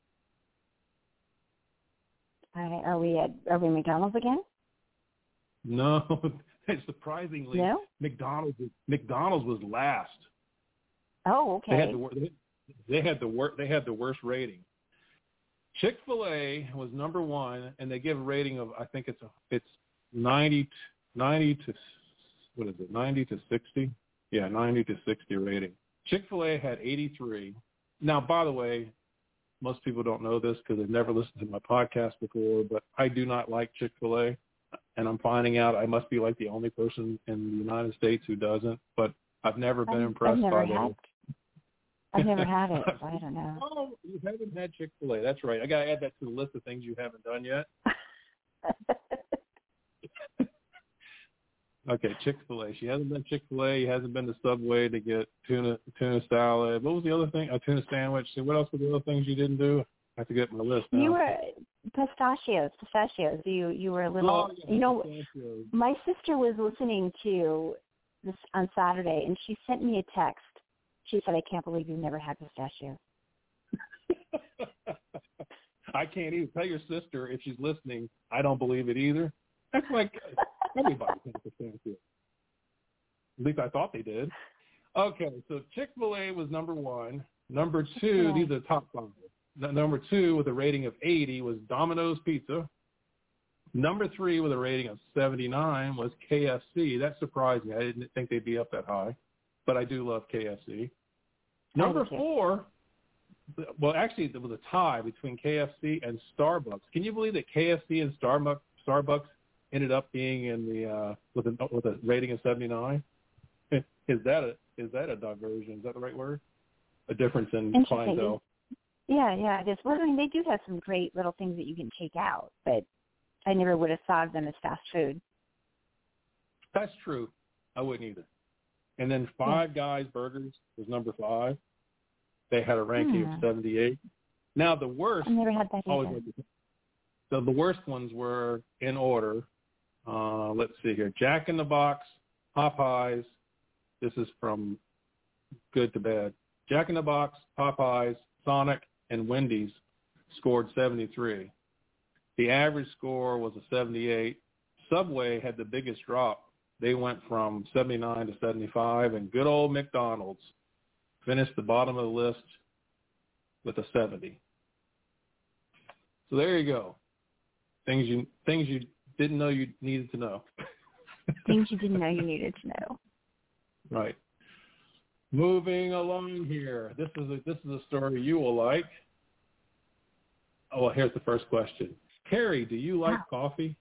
Are we McDonald's again? No, surprisingly, no? McDonald's was last. Oh, okay. They had the worst rating. Chick-fil-A was number one, and they give a rating of, I think it's 90 to what is it? 90 to 60. Yeah, 90 to 60 rating. Chick-fil-A had 83. Now, by the way, most people don't know this because they've never listened to my podcast before, but I do not like Chick-fil-A, and I'm finding out I must be like the only person in the United States who doesn't, but I've never been impressed by them. I've never had it, so I don't know. Oh, you haven't had Chick-fil-A. That's right. I got to add that to the list of things you haven't done yet. Okay, Chick-fil-A. She hasn't been Chick-fil-A. She hasn't been to Subway to get tuna salad. What was the other thing? A tuna sandwich. So what else were the other things you didn't do? I have to get my list now. You were pistachios. You were a little. Pistachios. My sister was listening to this on Saturday, and she sent me a text. She said, "I can't believe you've never had pistachios." I can't even tell your sister if she's listening. I don't believe it either. That's like everybody thinks pistachios. At least I thought they did. Okay, so Chick-fil-A was number one. Number two, these are the top five. Number two with a rating of 80 was Domino's Pizza. Number three with a rating of 79 was KFC. That surprised me. I didn't think they'd be up that high, but I do love KFC. Number four, well, actually, there was a tie between KFC and Starbucks. Can you believe that KFC and Starbucks ended up being in the with a rating of 79? Is that a diversion? Is that the right word? A difference in clientele. Yeah, it is. Well, I mean, they do have some great little things that you can take out, but I never would have thought of them as fast food. That's true. I wouldn't either. And then Five Guys Burgers was number 5. They had a ranking of 78. Now the worst. I never had that either. So the worst ones were in order. Let's see here: Jack in the Box, Popeyes. This is from good to bad. Jack in the Box, Popeyes, Sonic, and Wendy's scored 73. The average score was a 78. Subway had the biggest drop. They went from 79 to 75, and good old McDonald's finished the bottom of the list with a 70. So there you go. Things you didn't know you needed to know. Things you didn't know you needed to know. Right. Moving along here. This is a story you will like. Oh, well, here's the first question. Carrie, do you like coffee?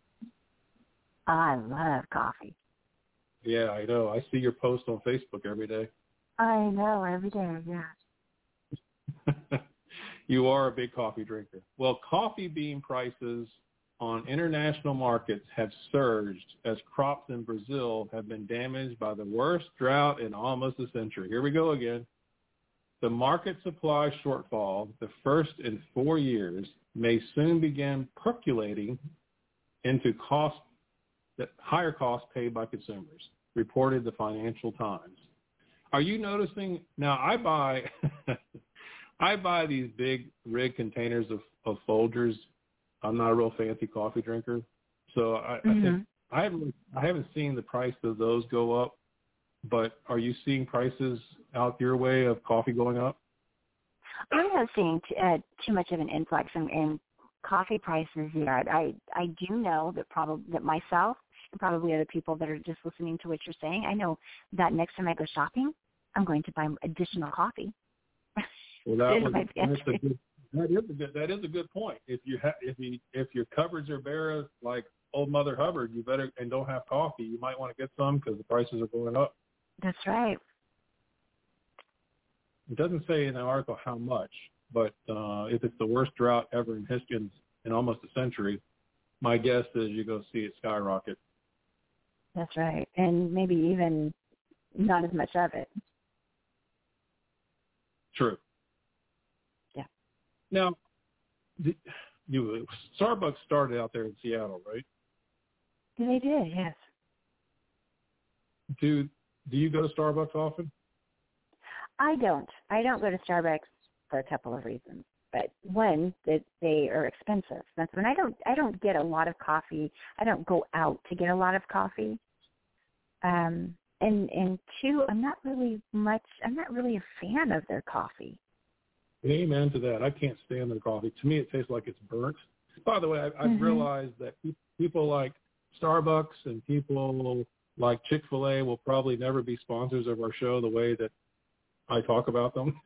I love coffee. Yeah, I know. I see your post on Facebook every day. I know, every day, yeah. You are a big coffee drinker. Well, coffee bean prices on international markets have surged as crops in Brazil have been damaged by the worst drought in almost a century. Here we go again. The market supply shortfall, the first in 4 years, may soon begin percolating into higher costs paid by consumers, reported the Financial Times. Are you noticing? Now, I buy these big rig containers of Folgers. I'm not a real fancy coffee drinker, so I think I haven't seen the price of those go up. But are you seeing prices out your way of coffee going up? I haven't seen too much of an influx in coffee prices yet. I do know that myself and probably other people that are just listening to what you're saying, I know that next time I go shopping, I'm going to buy additional coffee. Well, that is a good point. If your cupboards are bare like old Mother Hubbard, you better and don't have coffee, you might want to get some because the prices are going up. That's right. It doesn't say in the article how much, but if it's the worst drought ever in history in almost a century, my guess is you're going to see it skyrocket. That's right, and maybe even not as much of it. True. Yeah. Now, Starbucks started out there in Seattle, right? They did, yes. Do you go to Starbucks often? I don't. I don't go to Starbucks for a couple of reasons. But one, that they are expensive. That's when I don't get a lot of coffee. I don't go out to get a lot of coffee. And two, I'm not really a fan of their coffee. Amen to that. I can't stand their coffee. To me, it tastes like it's burnt. By the way, I've realized that people like Starbucks and people like Chick-fil-A will probably never be sponsors of our show the way that I talk about them.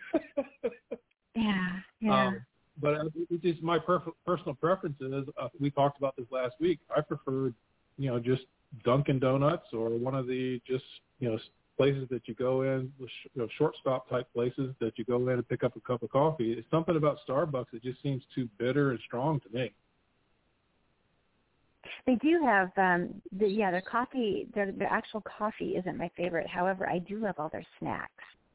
Yeah. But it's just my personal preference is, we talked about this last week, I prefer, just Dunkin' Donuts or one of the just, places that you go in, short stop type places that you go in and pick up a cup of coffee. It's something about Starbucks that just seems too bitter and strong to me. They do have, their coffee, their actual coffee isn't my favorite. However, I do love all their snacks.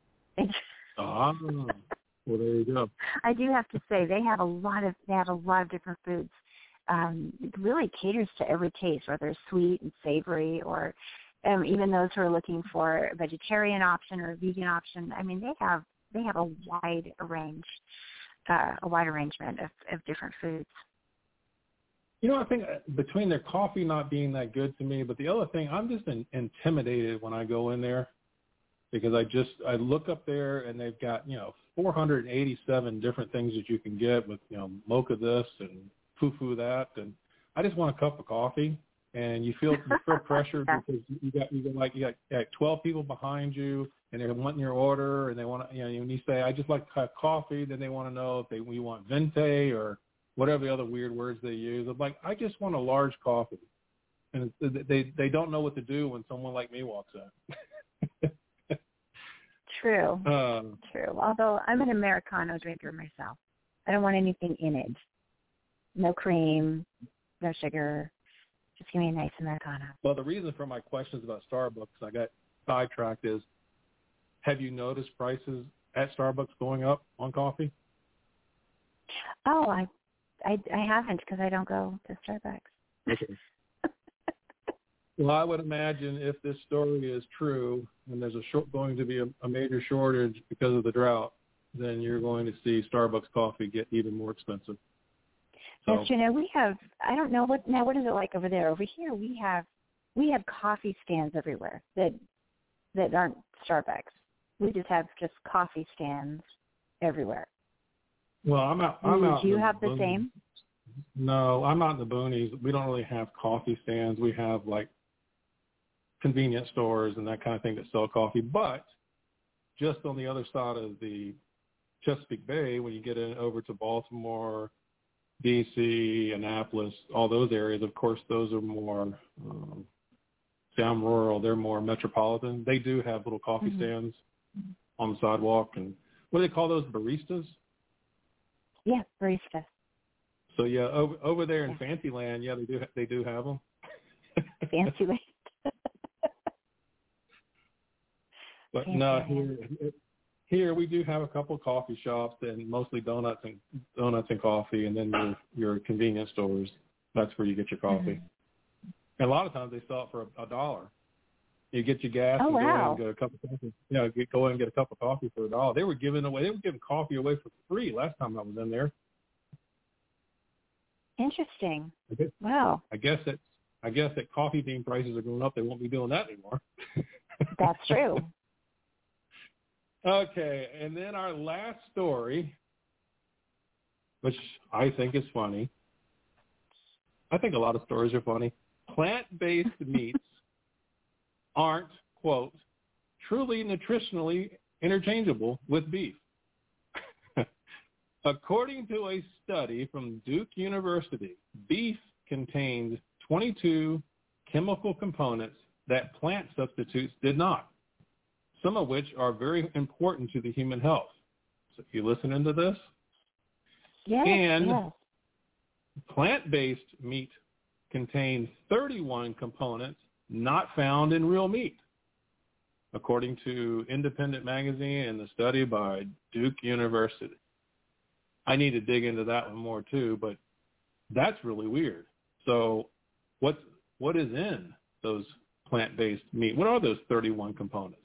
Well, there you go. I do have to say they have a lot of different foods. It really caters to every taste, whether it's sweet and savory, or even those who are looking for a vegetarian option or a vegan option. I mean, they have a wide arrangement of different foods. I think between their coffee not being that good to me, but the other thing, I'm just intimidated when I go in there because I look up there and they've got, 487 different things that you can get with, mocha this and foo-foo that. And I just want a cup of coffee, and you feel pressure because you got 12 people behind you and they're wanting your order, and they want to, when you say, I just like to have coffee, then they want to know if you want venti or whatever the other weird words they use. I'm like, I just want a large coffee. And they don't know what to do when someone like me walks in. True. True. Although I'm an Americano drinker myself. I don't want anything in it. No cream, no sugar. Just give me a nice Americano. Well, the reason for my questions about Starbucks, I got sidetracked, is have you noticed prices at Starbucks going up on coffee? Oh, I haven't because I don't go to Starbucks. Okay. Well, I would imagine if this story is true and there's going to be a major shortage because of the drought, then you're going to see Starbucks coffee get even more expensive. So, yes, we have, I don't know what is it like over there? Over here we have coffee stands everywhere that aren't Starbucks. We just have coffee stands everywhere. Well, I'm out. Do you have the same? No, I'm out in the boonies. We don't really have coffee stands. We have like convenience stores and that kind of thing that sell coffee. But just on the other side of the Chesapeake Bay, when you get over to Baltimore, D.C., Annapolis, all those areas, of course, those are more down rural. They're more metropolitan. They do have little coffee stands. on the sidewalk. And what do they call those, baristas? Yeah, baristas. So yeah, over there in Fancyland, yeah, they do have them. Fancyland. But no, here we do have a couple of coffee shops, and mostly donuts and coffee, and then your convenience stores. That's where you get your coffee. Mm-hmm. And a lot of times they sell it for $1. You get your gas and go in and get a cup of coffee. Yeah, go in and get a cup of coffee for $1. They were giving coffee away for free last time I was in there. Interesting. Wow. I guess that coffee bean prices are going up. They won't be doing that anymore. That's true. Okay, and then our last story, which I think is funny. I think a lot of stories are funny. Plant-based meats aren't, quote, truly nutritionally interchangeable with beef. According to a study from Duke University, beef contained 22 chemical components that plant substitutes did not, some of which are very important to the human health. So you listening to this? Yes. And plant-based meat contains 31 components not found in real meat, according to Independent Magazine and the study by Duke University. I need to dig into that one more too, but that's really weird. So what is in those plant-based meat? What are those 31 components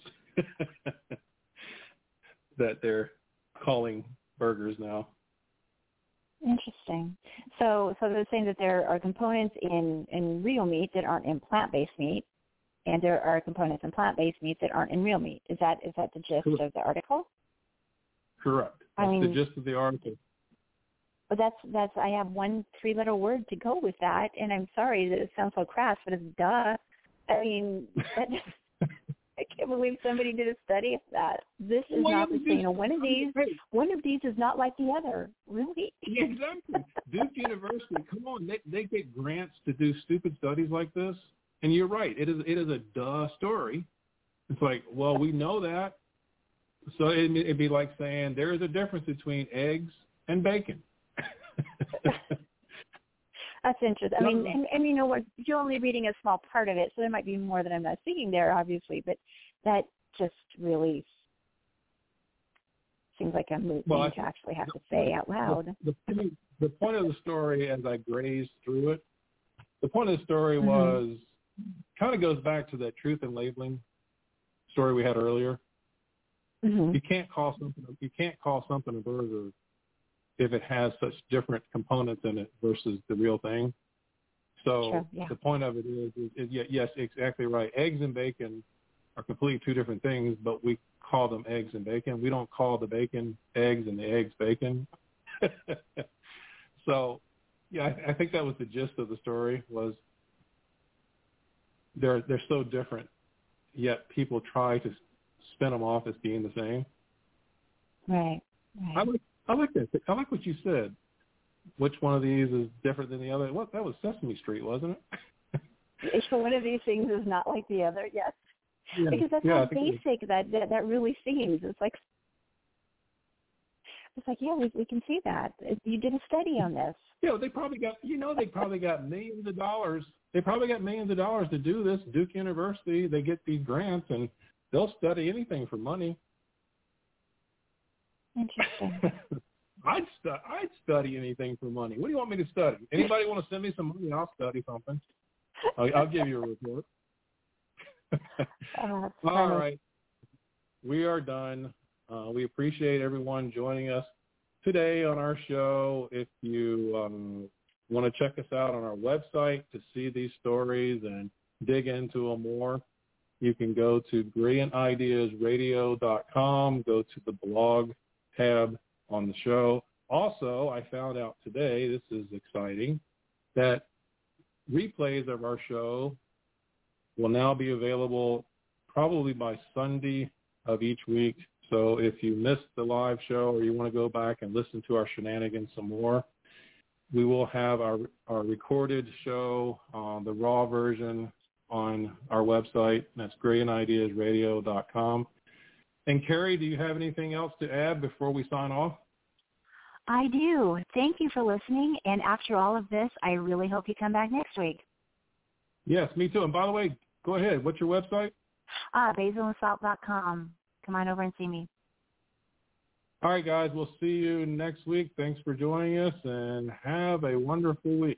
that they're calling burgers now? Interesting. So they're saying that there are components in real meat that aren't in plant-based meat, and there are components in plant-based meat that aren't in real meat. Is that the gist of the article? Correct. That's the gist of the article. But that's I have one 3-letter word to go with that, and I'm sorry that it sounds so crass, but it's duh. I mean, I can't believe somebody did a study of that. This is not the same. One of these is not like the other. Really? Yeah, exactly. Duke University, come on, they get grants to do stupid studies like this. And you're right. It is a duh story. It's like, well, we know that. So it'd be like saying there is a difference between eggs and bacon. That's interesting. I mean, and you know what? You're only reading a small part of it, so there might be more that I'm not seeing there, obviously. But that just really seems like a moot thing to actually have to say out loud. The point of the story, as I grazed through it, the point of the story was kind of goes back to that truth in labeling story we had earlier. Mm-hmm. You can't call something a burger if it has such different components in it versus the real thing. So the point of it is yes, exactly right. Eggs and bacon are completely two different things, but we call them eggs and bacon. We don't call the bacon eggs and the eggs bacon. So, yeah, I think that was the gist of the story was they're so different, yet people try to spin them off as being the same. Right. I like that. I like what you said. Which one of these is different than the other? What, that was Sesame Street, wasn't it? So one of these things is not like the other, yes. Yeah. Because that's how basic that really seems. It's like, yeah, we can see that. You did a study on this. Yeah, they probably got millions of dollars. They probably got millions of dollars to do this. Duke University, they get these grants, and they'll study anything for money. Interesting. I'd study anything for money. What do you want me to study? Anybody want to send me some money? I'll study something. I'll give you a report. All right. We are done. We appreciate everyone joining us today on our show. If you want to check us out on our website to see these stories and dig into them more, you can go to brilliantideasradio.com, go to the blog tab on the show. Also, I found out today, this is exciting, that replays of our show will now be available probably by Sunday of each week. So if you missed the live show or you want to go back and listen to our shenanigans some more, we will have our recorded show, the raw version, on our website. That's brilliantideasradio.com. And Carrie, do you have anything else to add before we sign off? I do. Thank you for listening. And after all of this, I really hope you come back next week. Yes, me too. And by the way, go ahead. What's your website? BasilAndSalt.com. Come on over and see me. All right, guys. We'll see you next week. Thanks for joining us, and have a wonderful week.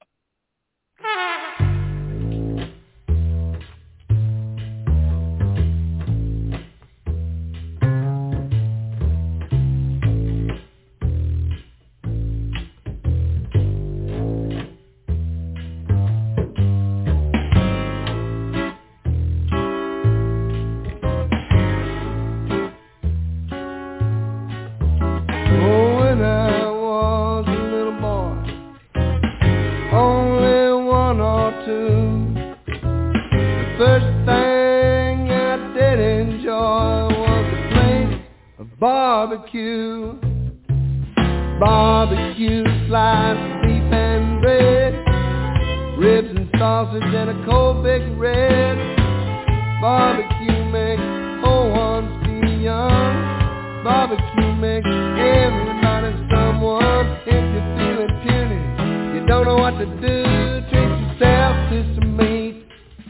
Barbecue, sliced beef and bread, ribs and sausage and a cold big red. Barbecue makes whole ones feel young. Barbecue makes everybody someone. If you're feeling puny, you don't know what to do, treat yourself to some meat.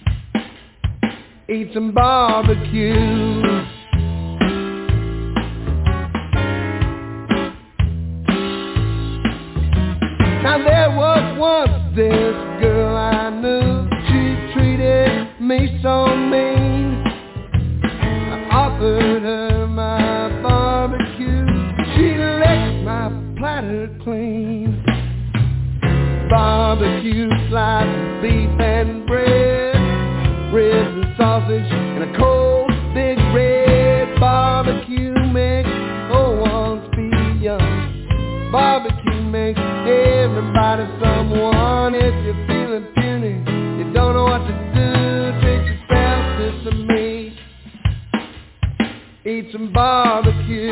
Eat some barbecue. Now there was once this girl I knew, she treated me so mean. I offered her my barbecue, she licked my platter clean. Barbecue, sliced beef and bread, ribs and sausage and a cold big red. Barbecue makes old ones feel young. Barbecue makes everybody someone. If you're feeling puny, you don't know what to do, treat yourself to some meat. Eat some barbecue.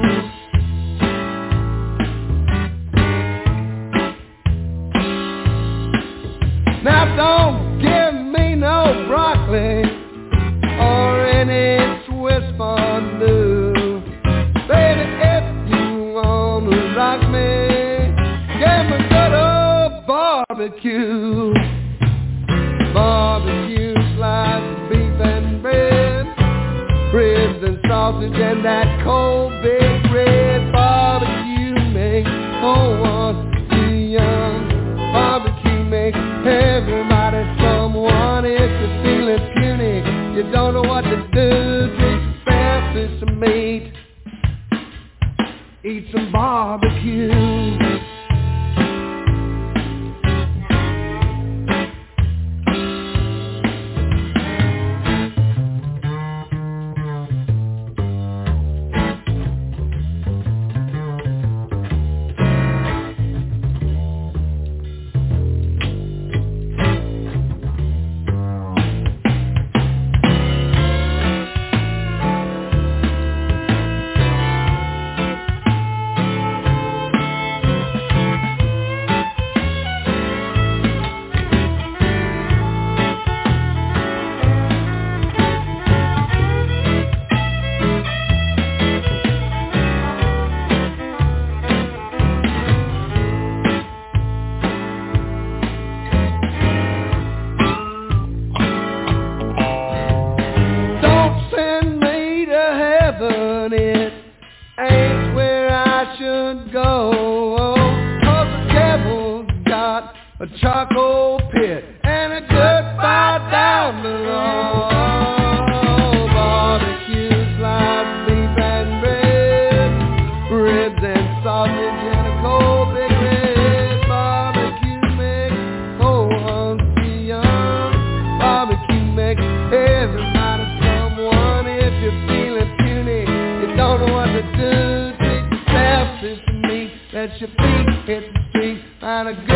Now don't give me no broccoli or any Swiss fondue. Baby, if you wanna rock me, give me good old barbecue. Barbecue, sliced beef and bread, ribs and sausage and that cold big red. Barbecue makes whole ones too young. Barbecue makes everybody someone. If you're feeling puny, you don't know what to do, treat yourself to some meat. Eat some barbecue. Charcoal pit and a good fire down below. Barbecue, sliced beef and bread, ribs and sausage and a cold big red. Barbecue makes whole ones feel young. Barbecue makes everybody someone. If you're feeling puny, you don't know what to do, treat yourself to some meat. Let your feet hit the street, find a